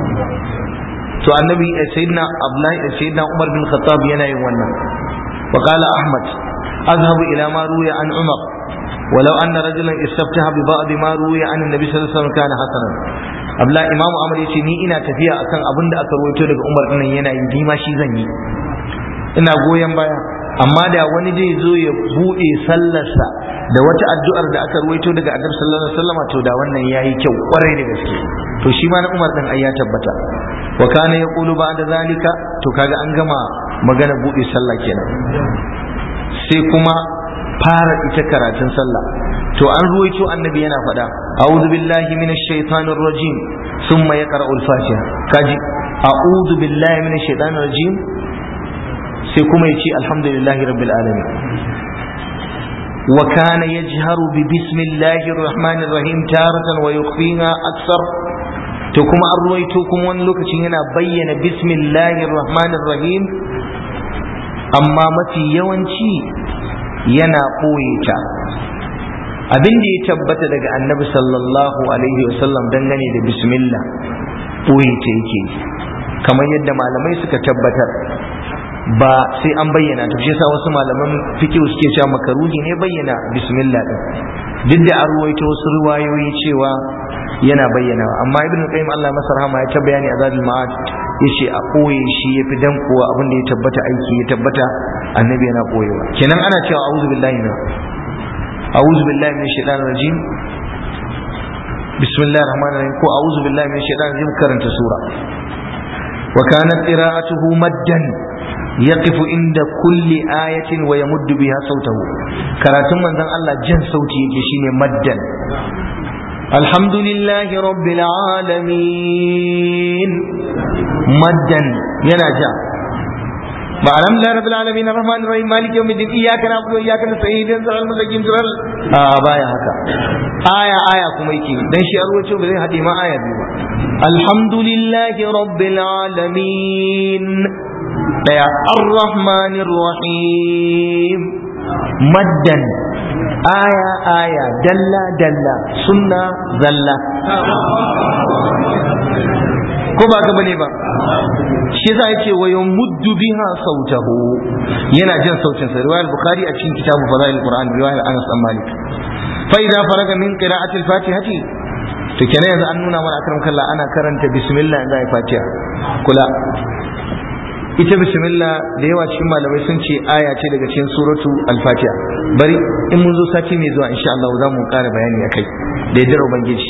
to annabi sayyidina Umar bin Khattab yana yin wannan. wa qala Ahmad azhabu ila ma ruya an Umar ولو أن رجلا استفتح ببعض ما روي عن النبي صلى الله عليه وسلم كان حسنا. Abdullahi Imam Ahmad yace ni ina tafiya akan abin da aka rawaito daga Umar din yana yi, ni ma shi zan yi, ina goyon baya. amma da wani zai zo ya bude sallarsa da wata addu'ar da aka rawaito daga Annabi sallallahu alaihi wasallam, to da wannan yayi kyau kwarai da gaske. to shi ma na Umar din ai ya tabbata. wa kana yaqulu ba'da zalika, to kaga an gama magana bude sallah kenan, sai kuma fara ita karatun sallah. to an ruwaito annabi yana faɗa a'udhu billahi minash shaitanir rajim thumma yaqra'u al-fatiha. kaji a'udhu billahi minash shaitanir rajim, sai kuma yace alhamdulillahi rabbil alamin. wa kana yajharu bi bismillahir rahmanir rahim taratan wa yukhfiha akthar. to kuma an ruwaito kuma wani lokacin yana bayyana bismillahir rahmanir rahim, amma mafi yawanci yana ɓoye ta. abin da ya tabbata daga annabi sallallahu alaihi wasallam dangane da bismillah ɓoye ta yake, kamar yadda malamai suka tabbatar, ba sai an bayyana ta. shi yasa wasu malaman fiqh suke cewa makaruhi ne bayyana bismillah din, duk da an ruwaito wasu riwayoyi cewa yana bayyana. amma ibn qayyim Allah masa rahama ya ta bayani a zadul ma'ad, yace a koye shi yafi dan kuwa abin da ya tabbata aiki ya tabbata annabi yana koyewa. kenan ana cewa a'udhu billahi minash shaitanir rajim, bismillahir rahmanir rahim, ko a'udhu billahi minash shaitanir rajim, karanta sura. wa kanat qira'atuhu maddan yaqifu inda kulli ayatin wa yamuddu biha sautahu. karatun manzon Allah jan sauti yake shine maddan. alhamdulillahi rabbil alamin, maddan yana ja. ba alhamdulillahi rabbil alamin arrahmanir rahim maliki yawmiddin iyyaka na'budu wa iyyaka nasta'in ihdinas mustaqim baya haka, aya kuma yake, dan shi arwace ba zai hade ma aya biyu ba. alhamdulillahi rabbil alamin daya, arrahmanir rahim, maddan, aya dalla sunna zalla. ko ba ka bane ba? shi yasa yace wa yumuddu biha sautahu, yana jan sautin sa. riwayar bukhari a cikin kitabu fadail qur'an, riwayar anas bin malik. fa idza faraga min qira'ati al-fatihati, to kenan yanzu an nuna mana akram kallah ana karanta bismillah in za a fatiha. kula, ita bismillah da yawa cikin malamai sun ce aya ce daga cikin suratu al-fatiha. bari in mun zo sati mai zuwa insha Allah za mu ƙara bayani akai da yardar ubangiji.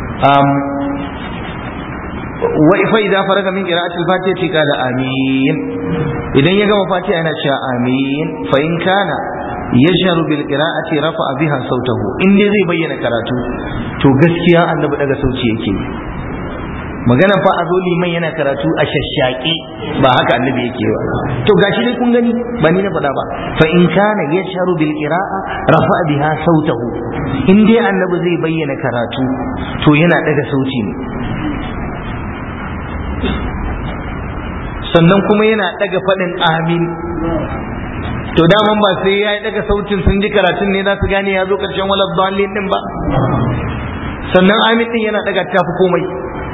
wa fa idza faraga min qira'ati al-fatiha qala amin, idan ya gama fatiha yana cewa amin. fa in kana yajharu bil qira'ati rafa'a biha sautahu, in dai zai bayyana karatu to gaskiya annabi daga sauci yake. magana fa a zo liman yana karatu a shashshaƙe ba haka annabi yake ba. To gashi dai kun gani ba ni na faɗa ba, fa in kana yasharu bil qira'a rafa biha sautahu, in dai annabi zai bayyana karatu to yana daga sauti ne, sannan kuma yana daga faɗin amin. To daman ba sai ya daga sautin sun ji karatun ne za su gane ya zo ƙarshen wala dhalin din ba. Sannan amin din yana daga tafi komai,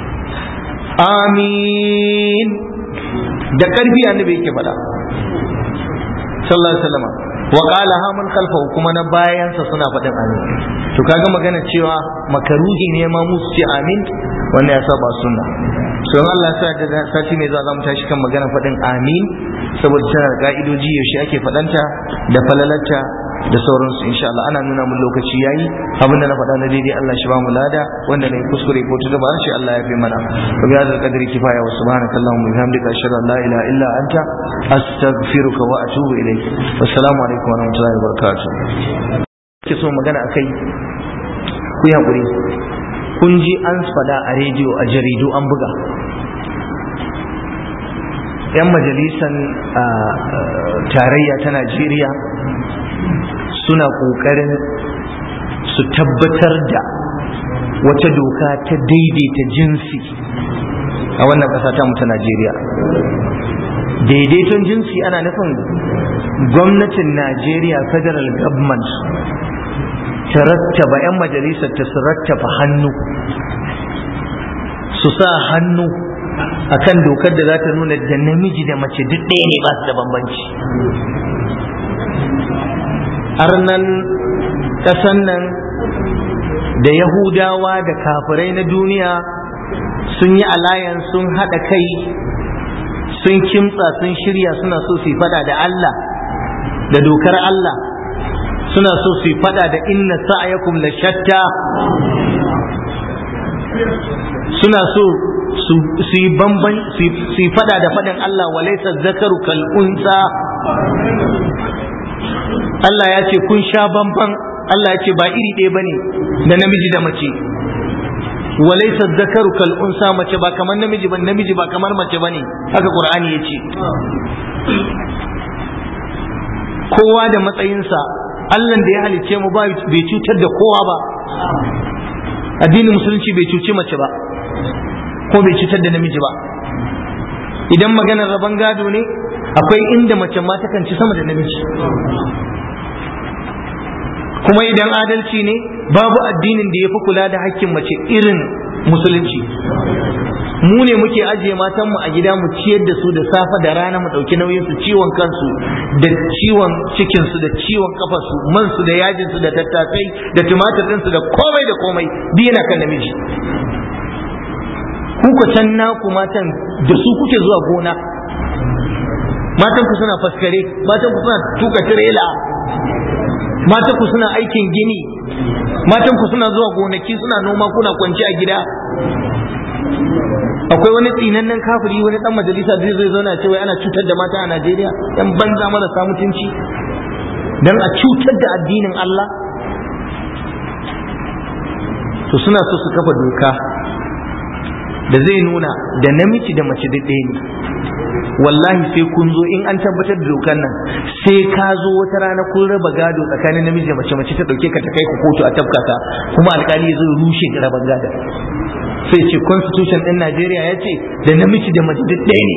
amin da ƙarfi annabi yake faɗa sallallahu alaihi wasallam. Wa qala hamun khalfahu, kuma na bayansa suna faɗin amin. To kaga magana cewa makaruhi ne ma musu ce amin, wannan ya saba sunna. Sai Allah sa da sati mai zuwa zamu tashi kan magana faɗin amin, saboda tana da ka'idoji yaushe ake faɗanta da falalarta da sauransu. Insha Allah ana nuna mun lokaci yayi, abinda na faɗa na daidai Allah shi ba mu lada, wanda ne kuskure ko tuba shi Allah ya fi mana. Wa bi hadzal qadri kifaya, wa subhanaka allahumma wa bihamdika ashhadu an la ilaha illa anta astaghfiruka wa atubu ilayk. Wassalamu alaikum wa rahmatullahi wa barakatuh. Ke so magana akai ku yi hakuri. Kun ji an faɗa a rediyo, a jaridu an buga, 'yan majalisan tarayya ta Najeriya suna ƙoƙarin su tabbatar da wata doka ta daidaita jinsi a wannan ƙasa ta mu ta Najeriya. Daidaiton jinsi ana nufin gwamnatin Najeriya, federal government, ta rattaba 'yan majalisar ta su rattaba hannu, su sa hannu akan dokar da za ta nuna da namiji da mace duk ɗaya ne, ba su da bambanci. Arnan ƙasan nan da Yahudawa da kafirai na duniya sun yi alayan, sun haɗa kai, sun kimtsa, sun shirya, suna so su yi fada da Allah, da dokar Allah, suna so su yi fada da inna sa'ayakum la shatta, suna so su yi fada da fadin Allah wa laysa zakaru kal unsa. Allah ya ce kun sha bamban, Allah ya ce ba iri ɗaya bane da namiji da mace. Wa laysa zakaru kal unsa, mace ba kamar namiji ba, namiji ba kamar mace bane, haka Qur'ani ya ce. Kowa da matsayinsa, Allah da ya halicce mu bai cutar da kowa ba. Addinin musulunci bai cuci mace ba, ko bai cutar da namiji ba. Idan maganar rabon gado ne, akwai inda mace ma takan ci sama da namiji. Kuma idan adalci ne, babu addinin da ya fi kula da hakkin mace irin musulunci. Mu ne muke ajiye matanmu a gida, mu ciyar da su da safe da rana, mu ɗauki nauyin su, ciwon kansu da ciwon cikinsu da ciwon kafarsu, man su da yajin su da tattasai da tumatir ɗinsu da komai da komai duk yana kan namiji. Ku can naku matan da su kuke zuwa gona, matan ku suna faskare, matan ku suna tuka tirela, matan ku suna aikin gini, matan ku suna zuwa gonaki suna noma, kuna kwanci a gida. Akwai wani tsinannen kafiri, wani dan majalisa zai zauna cewa ana cutar da mata a Najeriya, yan banza marasa mutunci, dan a cutar da addinin Allah. To suna so su kafa doka da zai nuna da namiji da mace duk ɗaya ne. Wallahi sai kun zo, in an tabbatar da dokar nan, sai ka zo wata rana kun raba gado tsakanin namiji da mace, mace ta dauke ka ta kai ku kotu a tafkata, kuma alkali ya zo rushe raban gado. Sai ce constitution din Najeriya ya ce da namiji da mace duk ɗaya ne.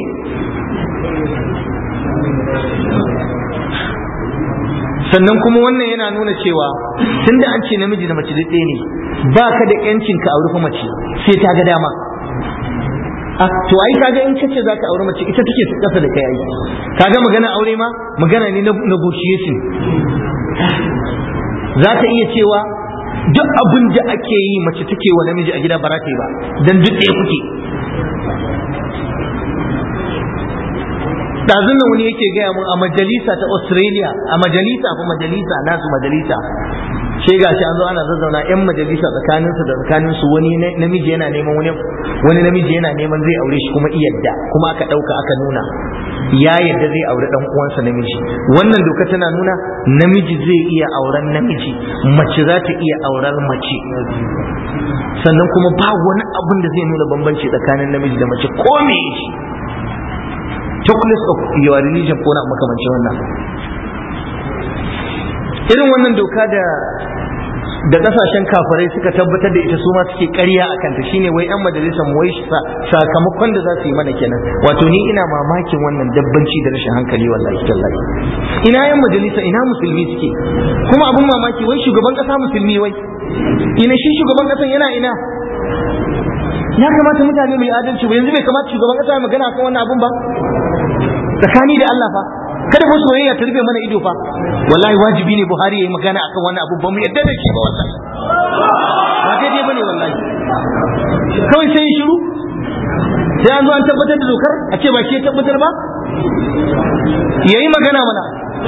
Sannan kuma wannan yana nuna cewa tunda an ce namiji da mace duk ɗaya ne, ba ka da yancin ka auri mace sai ta ga dama. To ai kaga in kace zaka aure mace, ita take kasa da kai ai. Kaga magana aure ma magana ne na negotiation. Za ta iya cewa duk abin da ake yi mace take wa namiji a gida ba za ta yi ba, dan duk ɗaya kuke. Ɗazun nan wani yake gaya mun a majalisa ta Australia, a majalisa nasu majalisa, sai gashi an zo ana zazzauna yan majalisa tsakaninsu wani namiji yana neman wani namiji yana neman zai aure shi kuma iyadda kuma aka dauka aka nuna ya yadda zai aure dan uwansa namiji. Wannan doka tana nuna namiji zai iya auren namiji, mace za ta iya auren mace, sannan kuma ba wani abin da zai nuna bambanci tsakanin namiji da mace ko me yake, regardless of your religion ko na makamancin wannan. Irin wannan doka da kasashen kafirai suka tabbatar da ita su ma suke ƙarya a kanta shine wai yan majalisar wai sakamakon da za su yi mana kenan. Wato ni ina mamakin wannan dabbanci da rashin hankali wallahi tallahi. Ina yan majalisa, ina musulmi suke? Kuma abun mamaki wai shugaban kasa musulmi wai. Ina shi shugaban kasan yana ina? Ya kamata mutane mai adalci ba, yanzu bai kamata shugaban kasa ya magana akan wannan abun ba? Tsakani da Allah fa. Kada mu soyayya ta rufe mana ido fa. Wallahi wajibi ne Buhari yayi magana akan wannan abu, ba mu yadda da shi ba wallahi. Ba daidai bane wallahi. Kawai sai shiru. Sai an zo an tabbatar da dokar a ce ba shi ya tabbatar ba? Yayi magana mana.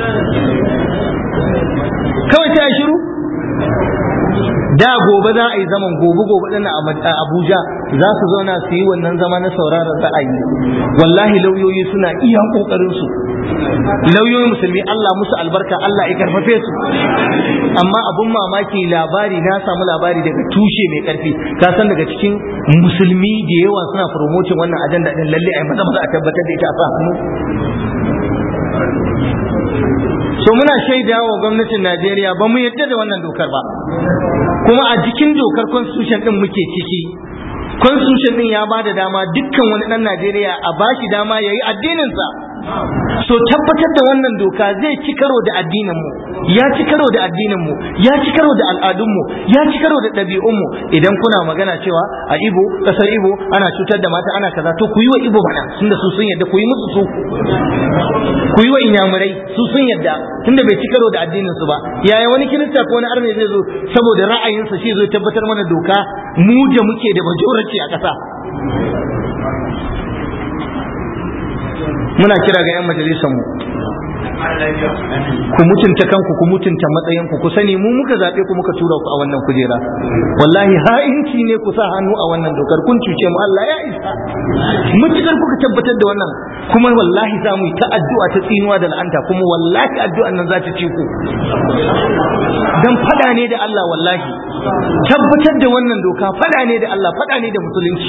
Kawai sai shiru. Da gobe za a yi zaman gobe din a Abuja za su zauna su yi wannan zama na sauraron ra'ayi. Wallahi lauyoyi suna iya kokarin su. Lauyoyin musulmi Allah musu albarka, Allah ya karfafe su. Amma abun mamaki labari na samu labari daga tushe mai karfi. Ka san daga cikin musulmi da yawa suna promoting wannan ajanda din, lalle ai maza a tabbatar da ita a sa hannu. So muna shaida wa gwamnatin Najeriya ba mu yadda da wannan dokar ba, kuma a jikin dokar constitution din muke ciki. Constitution din ya ba da dama dukkan wani dan Najeriya a bashi dama yayi addininsa. So tabbatar da wannan doka zai ci karo da addinin mu, ya ci karo da addinin mu, ya ci karo da al'adun mu, ya ci karo da ɗabi'un mu. Idan kuna magana cewa a Igbo, kasar Igbo ana cutar da mata ana kaza, to ku yi wa Igbo bana, tunda su sun yadda, ku yi musu su. Ku yi wa Inyamurai, su sun yadda, tunda bai ci karo da addinin su ba. Yaya wani Kirista ko wani Arne zai zo saboda ra'ayinsa shi zai tabbatar mana doka mu da muke da majority a ƙasa? Muna kira ga 'yan majalisar mu, ku mutunta kanku, ku mutunta matsayin ku sani mu muka zaɓe ku muka tura ku a wannan kujera. Wallahi ha'inci ne ku sa hannu a wannan dokar, kun cuce mu, Allah ya isa. Mutukar kuka tabbatar da wannan, kuma wallahi za mu yi ta addu'a ta tsinuwa da la'anta, kuma wallahi addu'an nan za ta ci ku. Dan fada ne da Allah, wallahi tabbatar da wannan doka fada ne da Allah, fada ne da musulunci.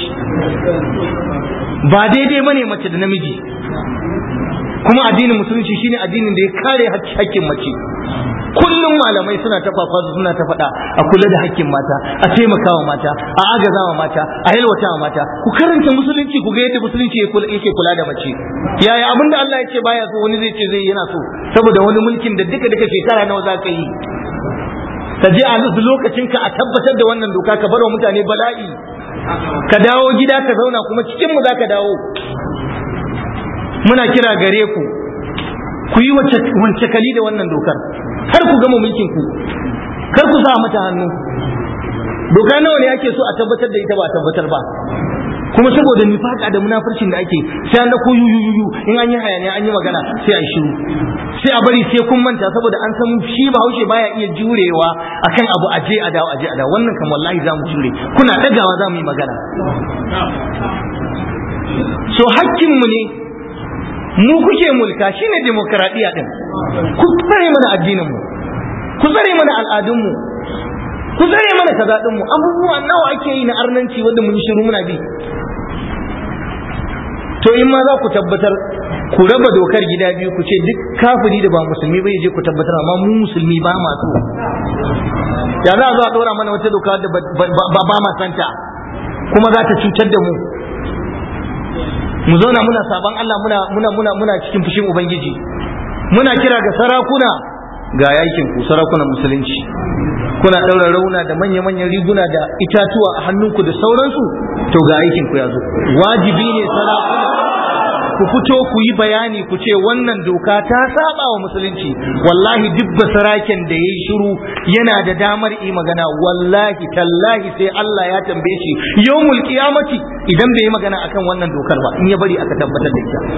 Ba daidai bane mace da namiji, kuma addinin musulunci shine addinin da ya kare hakkin mace. Kullum malamai suna ta fafazu, suna ta faɗa a kula da hakkin mata, a taimakawa mata, a agazawa mata, a yalwatawa mata. Ku karanta musulunci ku ga yadda musulunci yake kula da mace. Yaya abinda Allah ya ce baya so wani zai ce zai yana so, saboda wani mulkin da duka shekara nawa za ka yi? Ka je a lokacin ka a tabbatar da wannan doka, ka bar wa mutane bala'i, ka dawo gida ka zauna, kuma cikin mu za ka dawo. Muna kira gare ku yi wance kali da wannan dokar, har ku gama mulkin ku, kar ku sa mata hannu. Doka nawa ne ake so a tabbatar da ita ba a tabbatar ba, kuma saboda nifaka da munafurcin da ake, sai an dako yuyuyuyu, in an yi hayaniya an yi magana sai a shiru, sai a bari sai kun manta, saboda an san shi Bahaushe baya iya jurewa akan abu aje a dawo. Wannan kan wallahi za mu jure, kuna dagawa za mu yi magana. So hakkinmu ne, mu kuke mulka, shine demokradiya din. Ku tsare mana addinin mu, ku tsare mana al'adun mu, ku tsare mana kaza din mu. Abubuwa nawa ake yi na arnanci wanda mun shiru muna bi. To in ma za ku tabbatar, ku raba dokar gida biyu, ku ce duk kafiri da ba musulmi ba je ku tabbatar, amma mu musulmi ba ma so. Ya za a zo a ɗora mana wata doka da ba ma santa, kuma za ta cutar da mu. Mu zauna muna saban Allah, muna cikin fushin Ubangiji. Muna kira ga sarakuna, ga yakin ku sarakunan musulunci, kuna ɗaura rauna da manya-manyan riguna da itatuwa a hannunku da sauransu, to ga aikin ku ya zo. Wajibi ne sarakuna ku fito ku yi bayani, ku ce wannan doka ta saba wa musulunci. Wallahi duk basaraken da yayi shiru yana da damar yi magana, wallahi tallahi sai Allah ya tambaye shi yawmul qiyamati idan bai yi magana akan wannan dokar ba, in ya bari aka tabbatar da ita.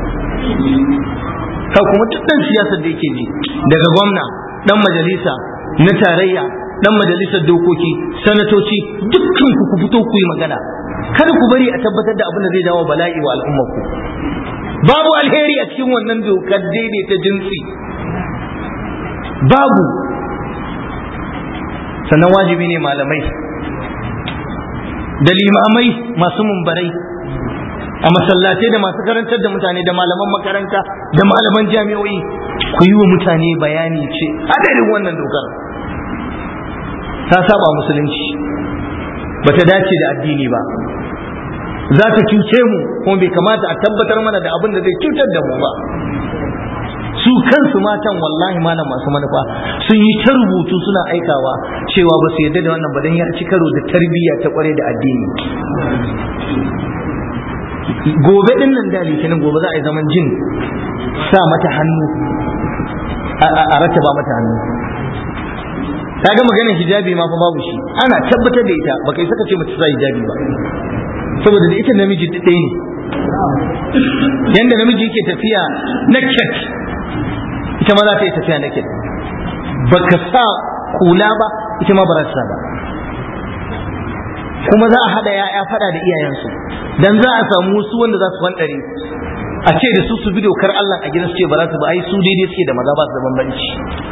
Ka kuma duk dan siyasar da yake ji, daga gwamna, dan majalisa, na tarayya, dan majalisar dokoki, sanatoci, dukkan ku fito ku yi magana. Kada ku bari a tabbatar da abin da zai dawo bala'i wa al'ummar ku. Babu alheri a cikin wannan dokar daidaita jinsi, babu. Sannan wajibi ne malamai da limamai masu mumbarai a masallatai da masu karantar da mutane da malaman makaranta da malaman jami'o'i ku yi wa mutane bayani ce adadin wannan dokar ta saba musulunci, bata dace da addini ba, za ta cuce mu, kuma bai kamata a tabbatar mana da abin da zai cutar da mu ba. Su kansu matan wallahi malam masu manufa sun yi ta rubutu suna aikawa cewa ba su yarda da wannan ba dan ya ci karo da tarbiyya ta kware da addini. Gobe din nan da litinin gobe za a yi zaman jin sa mata hannu a rataba mata hannu. Ta ga maganar hijabi ma fa babu shi, ana tabbatar da ita, baka yi saka ce mace sa hijabi ba, saboda da ita namiji ɗaya ne. Yanda namiji yake tafiya naked, ita ma za ta yi tafiya naked. Baka sa kula ba, ita ma ba za ta sa ba. Kuma za a haɗa ya'ya faɗa da iyayensu, dan za a samu wasu wanda za su fandare a ce da su bi dokar Allah a gidan su ce ba za su ba, ai su daidai suke da maza, ba su da bambanci.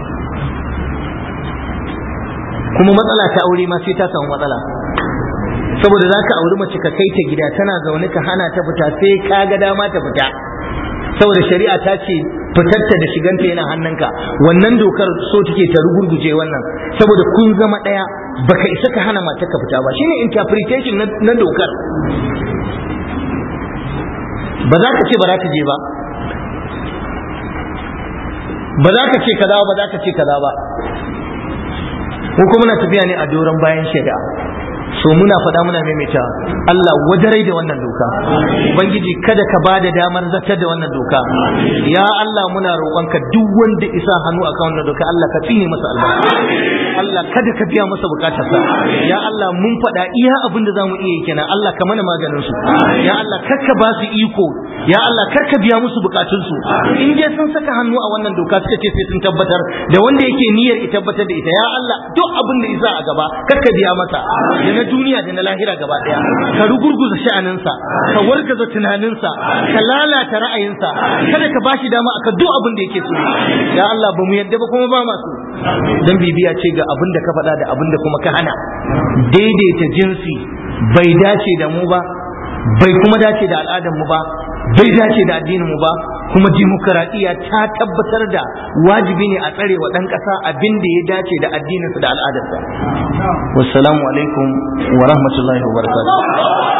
Kuma matsala ta aure ma sai ta samu matsala, saboda za ka auri mace ka kai ta gida tana zaune ka hana ta fita sai ka ga dama ta fita, saboda shari'a ta ce fitarta da shiganta yana hannunka. Wannan dokar so take ta rugurguje wannan, saboda kun zama ɗaya, baka isa ka hana matar ka fita ba. Shine interpretation na dokar. Ba za ka ce ba za ka je ba, ba za ka ce kaza ba, za ka ce kaza ba. Ko kuma muna tafiya ne a doron bayan shari'a. So muna faɗa muna maimaita, Allah wadarai da wannan doka, Ubangiji kada ka ba da damar zartar da wannan doka. Ya Allah muna roƙonka duk wanda isa hannu akan wannan doka Allah ka tsine masa albarka, Allah kada ka biya masa bukatarsa. Ya Allah mun faɗa iya abin da zamu iya kenan, Allah ka mana maganin su. Ya Allah karka ba su iko, ya Allah karka biya musu bukatunsu. In dai sun saka hannu a wannan doka suka ce sai sun tabbatar da wanda yake niyyar ya tabbatar da ita, ya Allah duk abin da isa a gaba karka biya masa, da na duniya da na lahira gaba daya, ka rugurguza sha'aninsa, ka wargaza tunaninsa, ka lalata ra'ayinsa, kada ka bashi dama akan duk abin da yake so. Ya Allah ba mu yadda ba kuma ba masu, dan bibiya ce ga abin da ka faɗa da abin da kuma ka hana. Daidaita jinsi bai dace da mu ba, bai kuma dace da al'adar mu ba, bai dace da addinin mu ba. Kuma dimokuraɗiyya ta tabbatar da wajibi ne a tsare wa ɗan ƙasa abin da ya dace da addininsa da al'adarsa. Wassalamu alaikum wa rahmatullahi wa barakatuh.